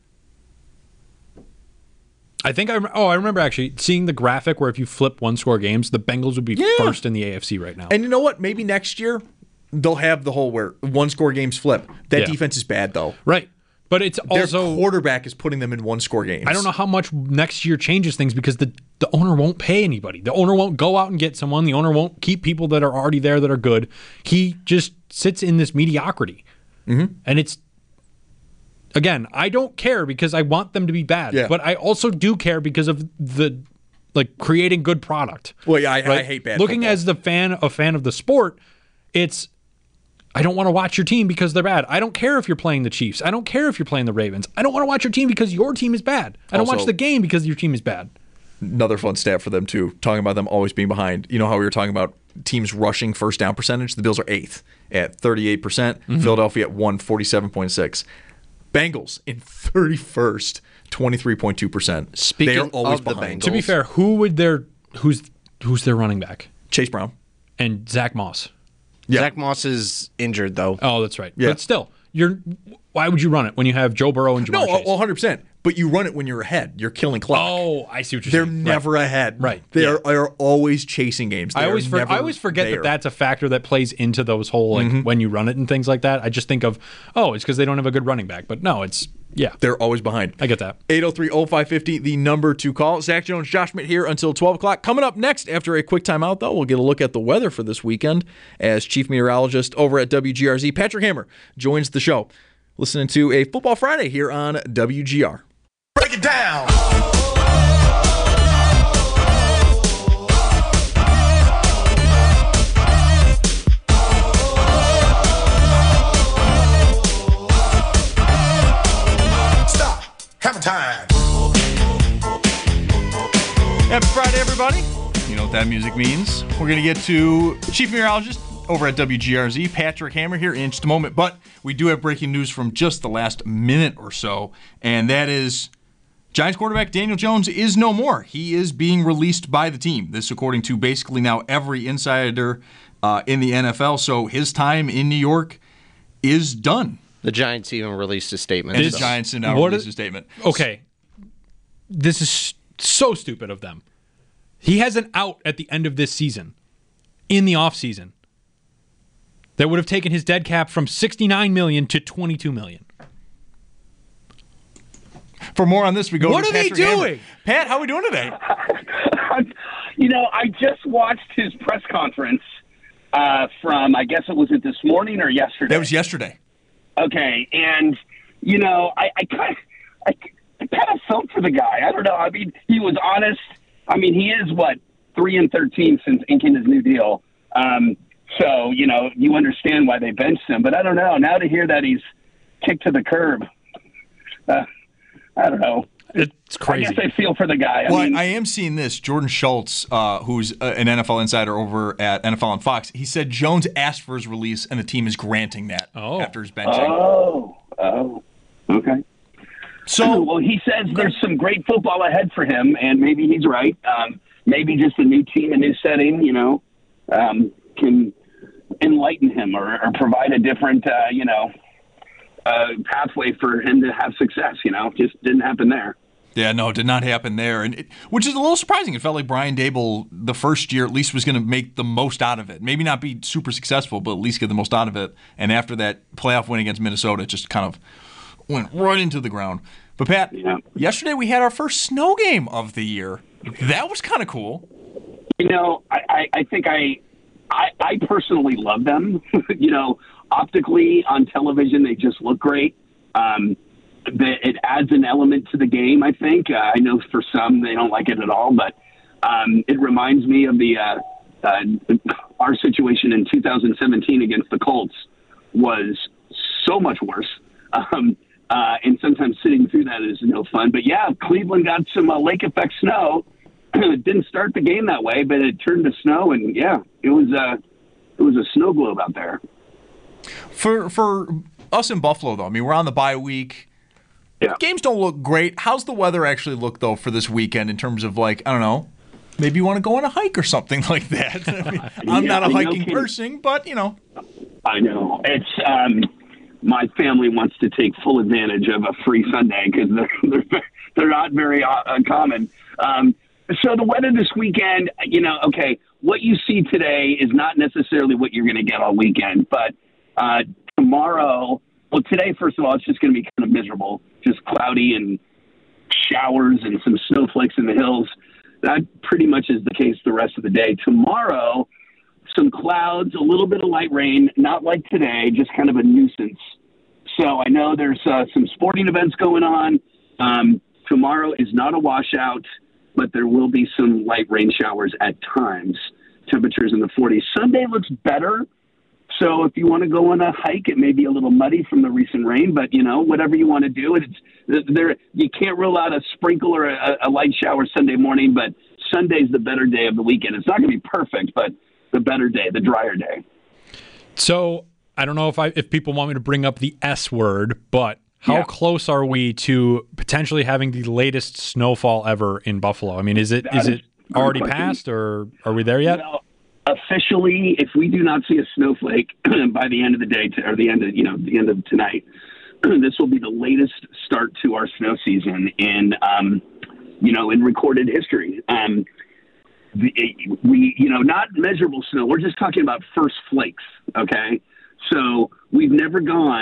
I remember actually seeing the graphic where if you flip one-score games, the Bengals would be first in the AFC right now. And you know what? Maybe next year they'll have the whole where one-score games flip. That defense is bad, though. Right. But it's also... Their quarterback is putting them in one-score games. I don't know how much next year changes things because the owner won't pay anybody. The owner won't go out and get someone. The owner won't keep people that are already there that are good. He just sits in this mediocrity. Mm-hmm. And it's... Again, I don't care because I want them to be bad. Yeah. But I also do care because of the... creating good product. Well, yeah, I hate bad Looking football. as a fan of the sport, it's... I don't want to watch your team because they're bad. I don't care if you're playing the Chiefs. I don't care if you're playing the Ravens. I don't want to watch your team because your team is bad. I don't watch the game because your team is bad. Another fun stat for them, too, talking about them always being behind. You know how we were talking about teams rushing first down percentage? The Bills are 8th at 38%. Mm-hmm. Philadelphia at 47.6%. Bengals in 31st, 23.2%. Speaking they are always of behind. the Bengals, to be fair, who's their running back? Chase Brown. And Zach Moss. Yeah. Zach Moss is injured, though. Oh, that's right. Yeah. But still, why would you run it when you have Joe Burrow and Jamar Chase? 100%. But you run it when you're ahead. You're killing clock. Oh, I see what you're They're saying. never ahead. Right. They are always chasing games. I always forget that that's a factor that plays into those whole when you run it and things like that. I just think of, it's because they don't have a good running back. But no, they're always behind. I get that. 803-0550, the number to call. Zach Jones, Josh Schmidt here until 12 o'clock. Coming up next, after a quick timeout, though, we'll get a look at the weather for this weekend as chief meteorologist over at WGRZ, Patrick Hammer, joins the show. Listening to a Football Friday here on WGR. Break it down. Stop. Have a time. Happy Friday, everybody. You know what that music means. We're going to get to chief meteorologist over at WGRZ, Patrick Hammer, here in just a moment. But we do have breaking news from just the last minute or so, and that is Giants quarterback Daniel Jones is no more. He is being released by the team. This according to basically now every insider in the NFL. So his time in New York is done. The Giants even released a statement. The Giants now released a statement. Okay. This is so stupid of them. He has an out at the end of this season, in the offseason, that would have taken his dead cap from $69 million to $22 million. For more on this, we go what to are they Patrick Hammer. doing? Pat, how are we doing today? I just watched his press conference from, I guess it was this morning or yesterday? That was yesterday. Okay, and, I kind of felt for the guy. I don't know. I mean, he was honest. I mean, he is, 3-13 since inking his new deal. So, you understand why they benched him. But I don't know. Now to hear that he's kicked to the curb, I don't know. It's crazy. I guess I feel for the guy. I am seeing this. Jordan Schultz, who's an NFL insider over at NFL on Fox, he said Jones asked for his release, and the team is granting that after his benching. Oh, okay. So, well, he says there's some great football ahead for him, and maybe he's right. Maybe just a new team, a new setting, can enlighten him or provide a different, pathway for him to have success. Just didn't happen there. Yeah, no, it did not happen there, which is a little surprising. It felt like Brian Daboll, the first year at least, was going to make the most out of it. Maybe not be super successful, but at least get the most out of it. And after that playoff win against Minnesota, it just kind of went right into the ground. But, Pat, yesterday we had our first snow game of the year. That was kind of cool. I think I personally love them. Optically on television, they just look great. It adds an element to the game, I think. I know for some they don't like it at all, but it reminds me of our situation in 2017 against the Colts was so much worse. And sometimes sitting through that is no fun. But, yeah, Cleveland got some lake effect snow. It didn't start the game that way, but it turned to snow, and, yeah, it was a snow globe out there. For us in Buffalo, though, I mean, we're on the bye week. Yeah. Games don't look great. How's the weather actually look, though, for this weekend in terms of, I don't know, maybe you want to go on a hike or something like that? I mean, I'm not a hiking person, but, I know. It's my family wants to take full advantage of a free Sunday because they're not very common. So the weather this weekend, what you see today is not necessarily what you're going to get all weekend. But tomorrow, today, first of all, it's just going to be kind of miserable, just cloudy and showers and some snowflakes in the hills. That pretty much is the case the rest of the day. Tomorrow, some clouds, a little bit of light rain, not like today, just kind of a nuisance. So I know there's some sporting events going on. Tomorrow is not a washout, but there will be some light rain showers at times. Temperatures in the 40s. Sunday looks better. So if you want to go on a hike, it may be a little muddy from the recent rain, but, whatever you want to do, you can't rule out a sprinkle or a light shower Sunday morning, but Sunday's the better day of the weekend. It's not going to be perfect, but the better day, the drier day. So I don't know if people want me to bring up the S word, but how close are we to potentially having the latest snowfall ever in Buffalo? I mean, is it already passed, or are we there yet? Well, officially, if we do not see a snowflake by the end of the day, or the end of tonight, this will be the latest start to our snow season in recorded history. We not measurable snow. We're just talking about first flakes. Okay, so we've never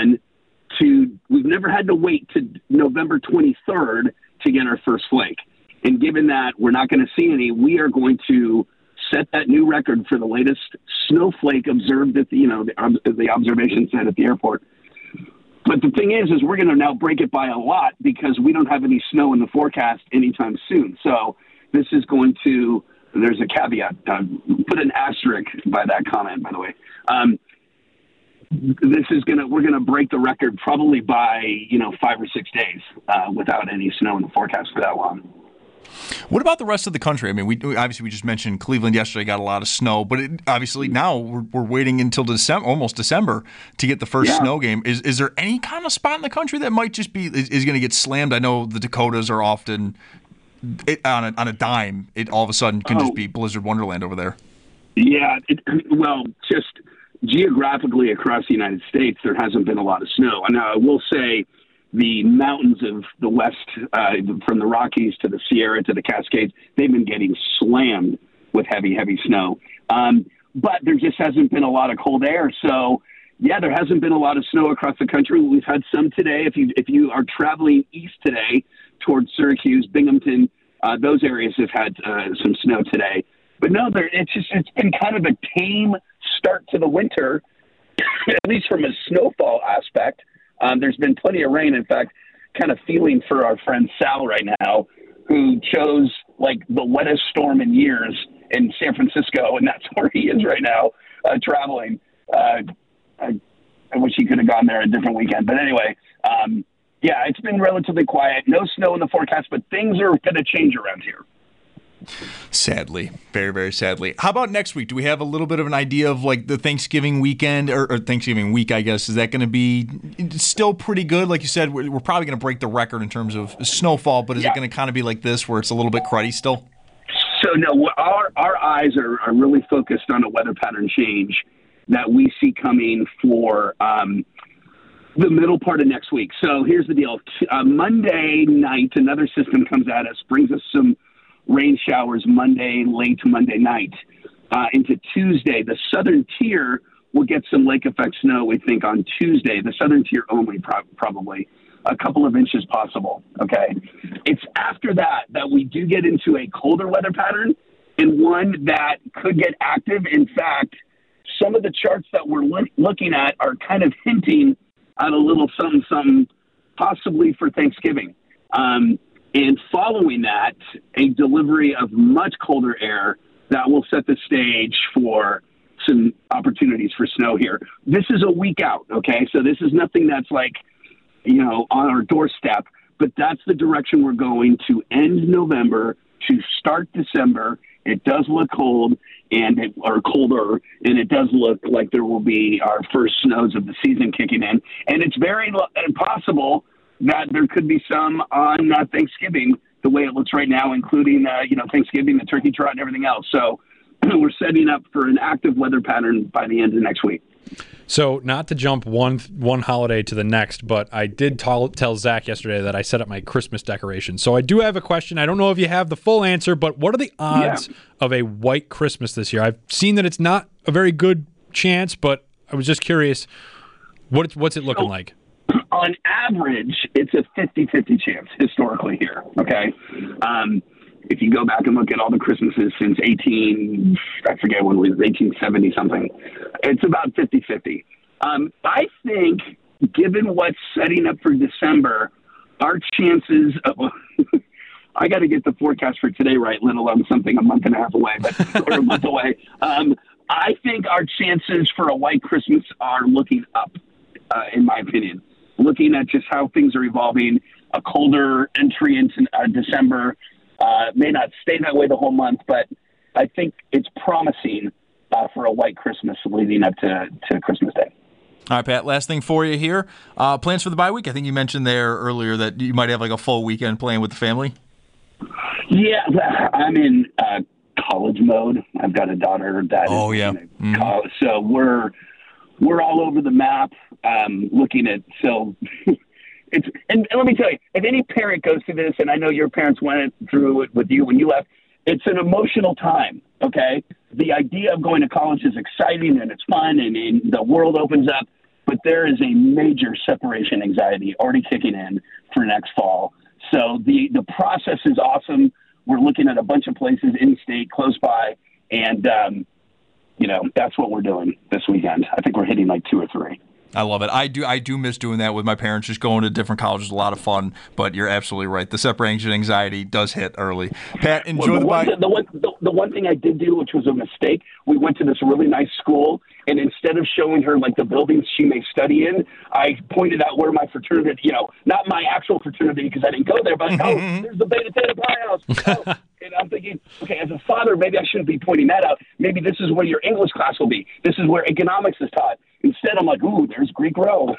had to wait to November 23rd to get our first flake. And given that we're not going to see any, we are going to set that new record for the latest snowflake observed at the observation set at the airport. But the thing is we're going to now break it by a lot because we don't have any snow in the forecast anytime soon. So this is going to, there's a caveat, put an asterisk by that comment, by the way. We're going to break the record probably by, 5 or 6 days without any snow in the forecast for that long. What about the rest of the country? I mean, we just mentioned Cleveland yesterday got a lot of snow, but obviously now we're waiting until December, almost December, to get the first snow game. Is there any kind of spot in the country that might just be is going to get slammed? I know the Dakotas are often on a dime. It all of a sudden can just be blizzard wonderland over there. Yeah, just geographically across the United States, there hasn't been a lot of snow. Now, I will say the mountains of the West, from the Rockies to the Sierra to the Cascades, they've been getting slammed with heavy, heavy snow. But there just hasn't been a lot of cold air. So, yeah, there hasn't been a lot of snow across the country. We've had some today. If you are traveling east today towards Syracuse, Binghamton, those areas have had some snow today. But no, it's been kind of a tame start to the winter, at least from a snowfall aspect. There's been plenty of rain. In fact, kind of feeling for our friend Sal right now, who chose like the wettest storm in years in San Francisco, and that's where he is right now, traveling. I wish he could have gone there a different weekend. But anyway, yeah, it's been relatively quiet. No snow in the forecast, but things are going to change around here. Sadly, very, very sadly. How about next week? Do we have a little bit of an idea of like the Thanksgiving weekend or Thanksgiving week, I guess? Is that going to be still pretty good? Like you said, we're probably going to break the record in terms of snowfall, but is it going to kind of be like this where it's a little bit cruddy still? So, no, our eyes are really focused on a weather pattern change that we see coming for the middle part of next week. So here's the deal. Monday night, another system comes at us, brings us some rain showers late Monday night into Tuesday. The southern tier will get some lake effect snow, we think, on Tuesday. The southern tier only, probably a couple of inches possible. Okay. It's after that we do get into a colder weather pattern, and one that could get active. In fact, some of the charts that we're looking at are kind of hinting at a little something possibly for Thanksgiving. And following that, a delivery of much colder air that will set the stage for some opportunities for snow here. This is a week out, okay? So this is nothing that's like, on our doorstep, but that's the direction we're going to end November, to start December. It does look cold or colder, and it does look like there will be our first snows of the season kicking in. And it's very possible that there could be some on Thanksgiving, the way it looks right now, including, Thanksgiving, the turkey trot, and everything else. So we're setting up for an active weather pattern by the end of next week. So not to jump one holiday to the next, but I did tell Zach yesterday that I set up my Christmas decoration. So I do have a question. I don't know if you have the full answer, but what are the odds of a white Christmas this year? I've seen that it's not a very good chance, but I was just curious, what's it looking like? On average, it's a 50-50 chance historically here, okay? If you go back and look at all the Christmases since 1870 something, it's about 50-50. I think, given what's setting up for December, our chances of I got to get the forecast for today right, let alone something a month and a half away, or a month away. I think our chances for a white Christmas are looking up, in my opinion. Looking at just how things are evolving, a colder entry into December may not stay that way the whole month, but I think it's promising for a white Christmas leading up to Christmas Day. All right, Pat, last thing for you here. Plans for the bye week? I think you mentioned there earlier that you might have like a full weekend playing with the family. Yeah, I'm in college mode. I've got a daughter that is in college, so we're all over the map looking at it's and let me tell you, if any parent goes through this, and I know your parents went through it with you when you left, it's an emotional time, okay? The idea of going to college is exciting and it's fun and the world opens up, but there is a major separation anxiety already kicking in for next fall. So the process is awesome. We're looking at a bunch of places in state, close by, and that's what we're doing this weekend. I think we're hitting like 2 or 3. I love it. I do miss doing that with my parents, just going to different colleges. A lot of fun, but you're absolutely right. The separation anxiety does hit early. Pat, enjoy the bye. The one thing I did do, which was a mistake, we went to this really nice school, and instead of showing her like the buildings she may study in, I pointed out where my fraternity, not my actual fraternity because I didn't go there, but there's the Beta Theta Pi house. And I'm thinking, okay, as a father, maybe I shouldn't be pointing that out. Maybe this is where your English class will be. This is where economics is taught. Instead, I'm like, ooh, there's Greek row.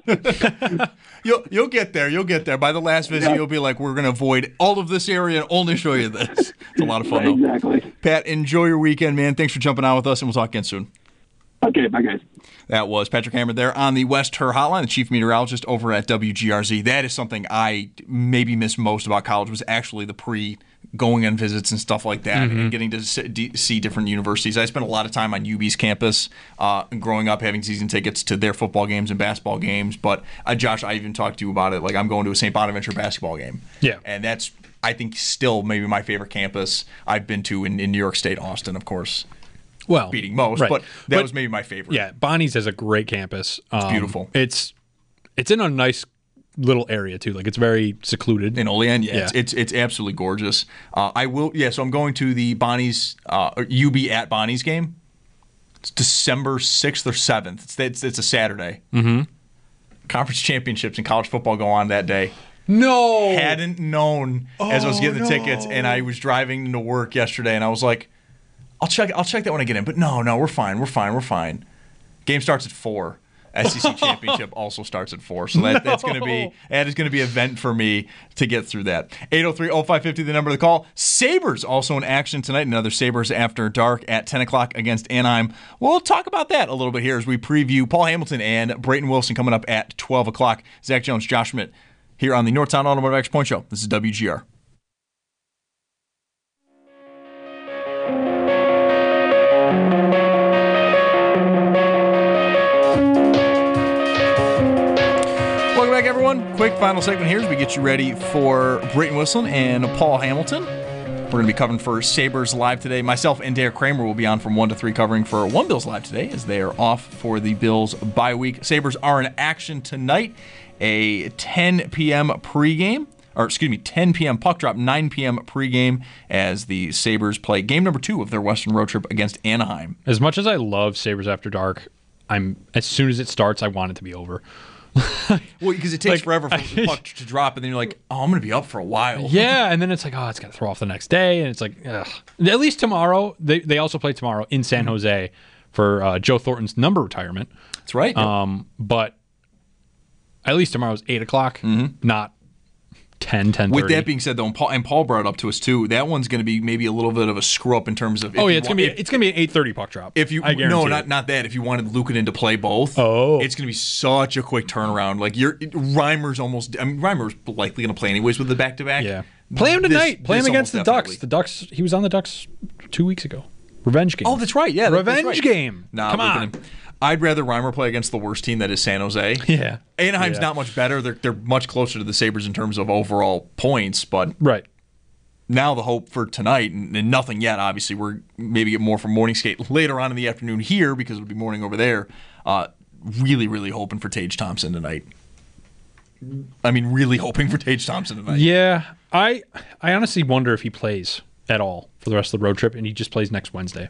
You'll get there. You'll get there. By the last visit, you'll be like, we're going to avoid all of this area and only show you this. It's a lot of fun, though. Exactly. Pat, enjoy your weekend, man. Thanks for jumping on with us, and we'll talk again soon. Okay, bye, guys. That was Patrick Hammer there on the West Her Hotline, the chief meteorologist over at WGRZ. That is something I maybe missed most about college, was actually the going on visits and stuff like that, and getting to see different universities. I spent a lot of time on UB's campus growing up, having season tickets to their football games and basketball games. But Josh, I even talked to you about it. Like, I'm going to a St. Bonaventure basketball game. Yeah. And that's, I think, still maybe my favorite campus I've been to in New York State, Austin, of course. Well, beating most, right. but that was maybe my favorite. Yeah, Bonnie's has a great campus. It's beautiful. It's in a nice little area too. Like, it's very secluded. In Olean, yeah. It's absolutely gorgeous. So I'm going to the Bonnie's UB at Bonnie's game. It's December 6th or 7th. It's a Saturday. Mm-hmm. Conference championships in college football go on that day. No, hadn't known as I was getting the tickets, and I was driving into work yesterday, and I was like, I'll check that when I get in. But no, we're fine. Game starts at 4. SEC championship also starts at 4. So that's going to be an event for me to get through that. 803-0550, the number to call. Sabres also in action tonight. Another Sabres After Dark at 10 o'clock against Anaheim. We'll talk about that a little bit here as we preview Paul Hamilton and Brayton Wilson coming up at 12 o'clock. Zach Jones, Josh Schmidt here on the Northtown Automotive Extra Point Show. This is WGR. Welcome back, everyone. Quick final segment here as we get you ready for Brayton Wilson and Paul Hamilton. We're going to be covering for Sabres Live today. Myself and Derek Kramer will be on from 1 to 3 covering for One Bills Live today as they are off for the Bills bye week. Sabres are in action tonight. A 10 p.m. pregame, 10 p.m. puck drop, 9 p.m. pregame as the Sabres play game number 2 of their Western road trip against Anaheim. As much as I love Sabres After Dark, as soon as it starts, I want it to be over. Well, because it takes forever for the puck to drop, and then you're like, oh, I'm going to be up for a while. Yeah, and then it's like, oh, it's got to throw off the next day, and it's like, ugh. At least tomorrow, they also play tomorrow in San Jose for Joe Thornton's number retirement. That's right. But at least tomorrow's 8 o'clock, not 10:30. With that being said, though, and Paul brought it up to us too, that one's going to be maybe a little bit of a screw up in terms of. It's going to be an 8:30 puck drop. If you not that. If you wanted Luukkonen to play both, it's going to be such a quick turnaround. Like Reimer's likely going to play anyways with the back-to-back. Yeah, play him tonight. Play him against the Ducks. The Ducks. He was on the Ducks 2 weeks ago. Revenge game. Oh, that's right. Yeah, revenge game. Nah, come on. I'd rather Reimer play against the worst team that is San Jose. Yeah. Anaheim's not much better. They're much closer to the Sabres in terms of overall points, but now the hope for tonight, and nothing yet, obviously, we're maybe get more from morning skate later on in the afternoon here because it'll be morning over there. Really, really hoping for Tage Thompson tonight. I mean, really hoping for Tage Thompson tonight. Yeah. I honestly wonder if he plays at all for the rest of the road trip, and he just plays next Wednesday.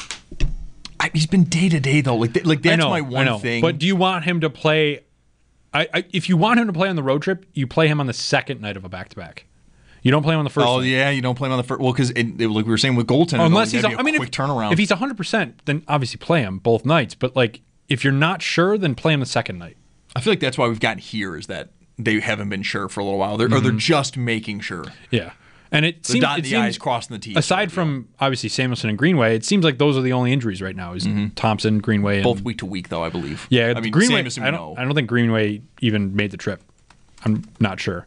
He's been day to day though. Like that's my one thing. But do you want him to play? If you want him to play on the road trip, you play him on the second night of a back-to-back. You don't play him on the first. Oh yeah, you don't play him on the first. Well, because like we were saying with goaltender, unless he's quick turnaround. If he's 100%, then obviously play him both nights. But like if you're not sure, then play him the second night. I feel like that's why we've gotten here is that they haven't been sure for a little while. Or they're just making sure. Yeah. And it seems dotting the I's, crossing the T's. Aside from obviously Samuelson and Greenway, it seems like those are the only injuries right now. Is Thompson, Greenway, and both week to week though, I believe. Yeah, I mean, Greenway. Samuelson, I don't think Greenway even made the trip. I'm not sure.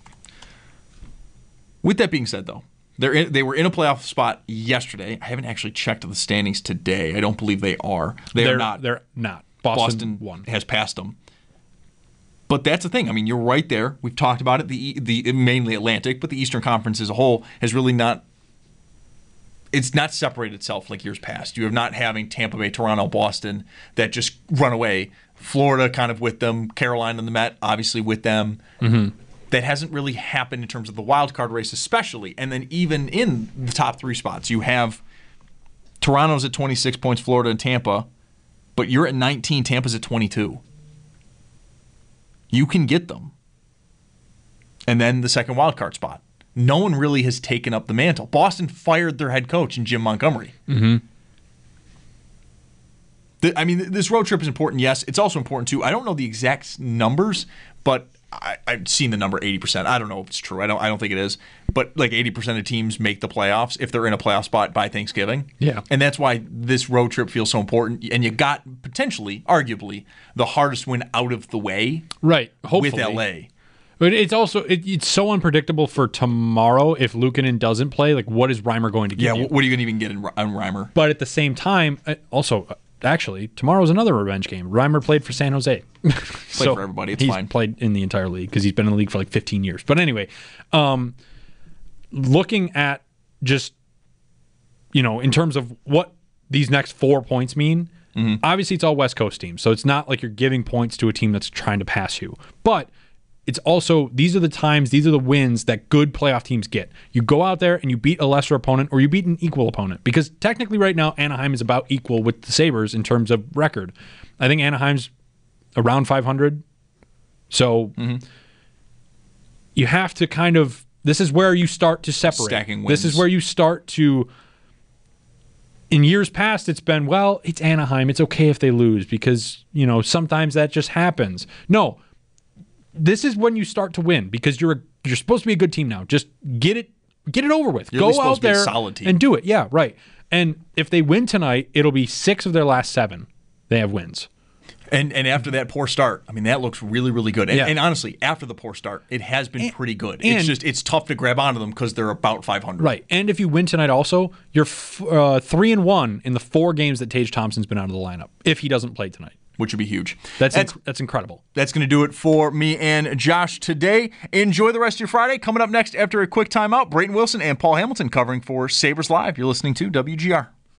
With that being said, though, they were in a playoff spot yesterday. I haven't actually checked the standings today. I don't believe they are. They're not. They're not. Boston won. Has passed them. But that's the thing. I mean, you're right there. We've talked about it. The mainly Atlantic, but the Eastern Conference as a whole has really not. It's not separated itself like years past. You have not having Tampa Bay, Toronto, Boston that just run away. Florida kind of with them. Carolina and the Met obviously with them. Mm-hmm. That hasn't really happened in terms of the wild card race, especially. And then even in the top 3 spots, you have Toronto's at 26 points, Florida and Tampa, but you're at 19. Tampa's at 22. You can get them. And then the second wild card spot. No one really has taken up the mantle. Boston fired their head coach in Jim Montgomery. Mm-hmm. This road trip is important, yes. It's also important, too. I don't know the exact numbers, but I've seen the number 80%. I don't know if it's true. I don't think it is. But like 80% of teams make the playoffs if they're in a playoff spot by Thanksgiving. Yeah. And that's why this road trip feels so important. And you got potentially, arguably, the hardest win out of the way. Right. Hopefully. With LA. But it's also it's so unpredictable for tomorrow if Luukkonen doesn't play. Like, what is Reimer going to give you? What are you going to even get on Reimer? But at the same time, actually, tomorrow's another revenge game. Reimer played for San Jose. Played for everybody. It's fine. He's played in the entire league because he's been in the league for like 15 years. But anyway, looking at just, in terms of what these next 4 points mean, obviously it's all West Coast teams. So it's not like you're giving points to a team that's trying to pass you. But it's also, these are the wins that good playoff teams get. You go out there and you beat a lesser opponent or you beat an equal opponent. Because technically right now, Anaheim is about equal with the Sabres in terms of record. I think Anaheim's around 500. So you have to kind of, this is where you start to separate. Stacking wins. This is where you start to, in years past, it's been, well, it's Anaheim. It's okay if they lose because, sometimes that just happens. No. This is when you start to win because you're supposed to be a good team now. Just get it over with. Go out there and do it. Yeah, right. And if they win tonight, it'll be 6 of their last 7 they have wins. And after that poor start, I mean, that looks really, really good. And, Yeah. and honestly, after the poor start, it has been pretty good. It's tough to grab onto them because they're about 500. Right. And if you win tonight also, you're 3-1 in the 4 games that Tage Thompson's been out of the lineup if he doesn't play tonight. Which would be huge. That's incredible. That's going to do it for me and Josh today. Enjoy the rest of your Friday. Coming up next after a quick timeout, Brayton Wilson and Paul Hamilton covering for Sabres Live. You're listening to WGR.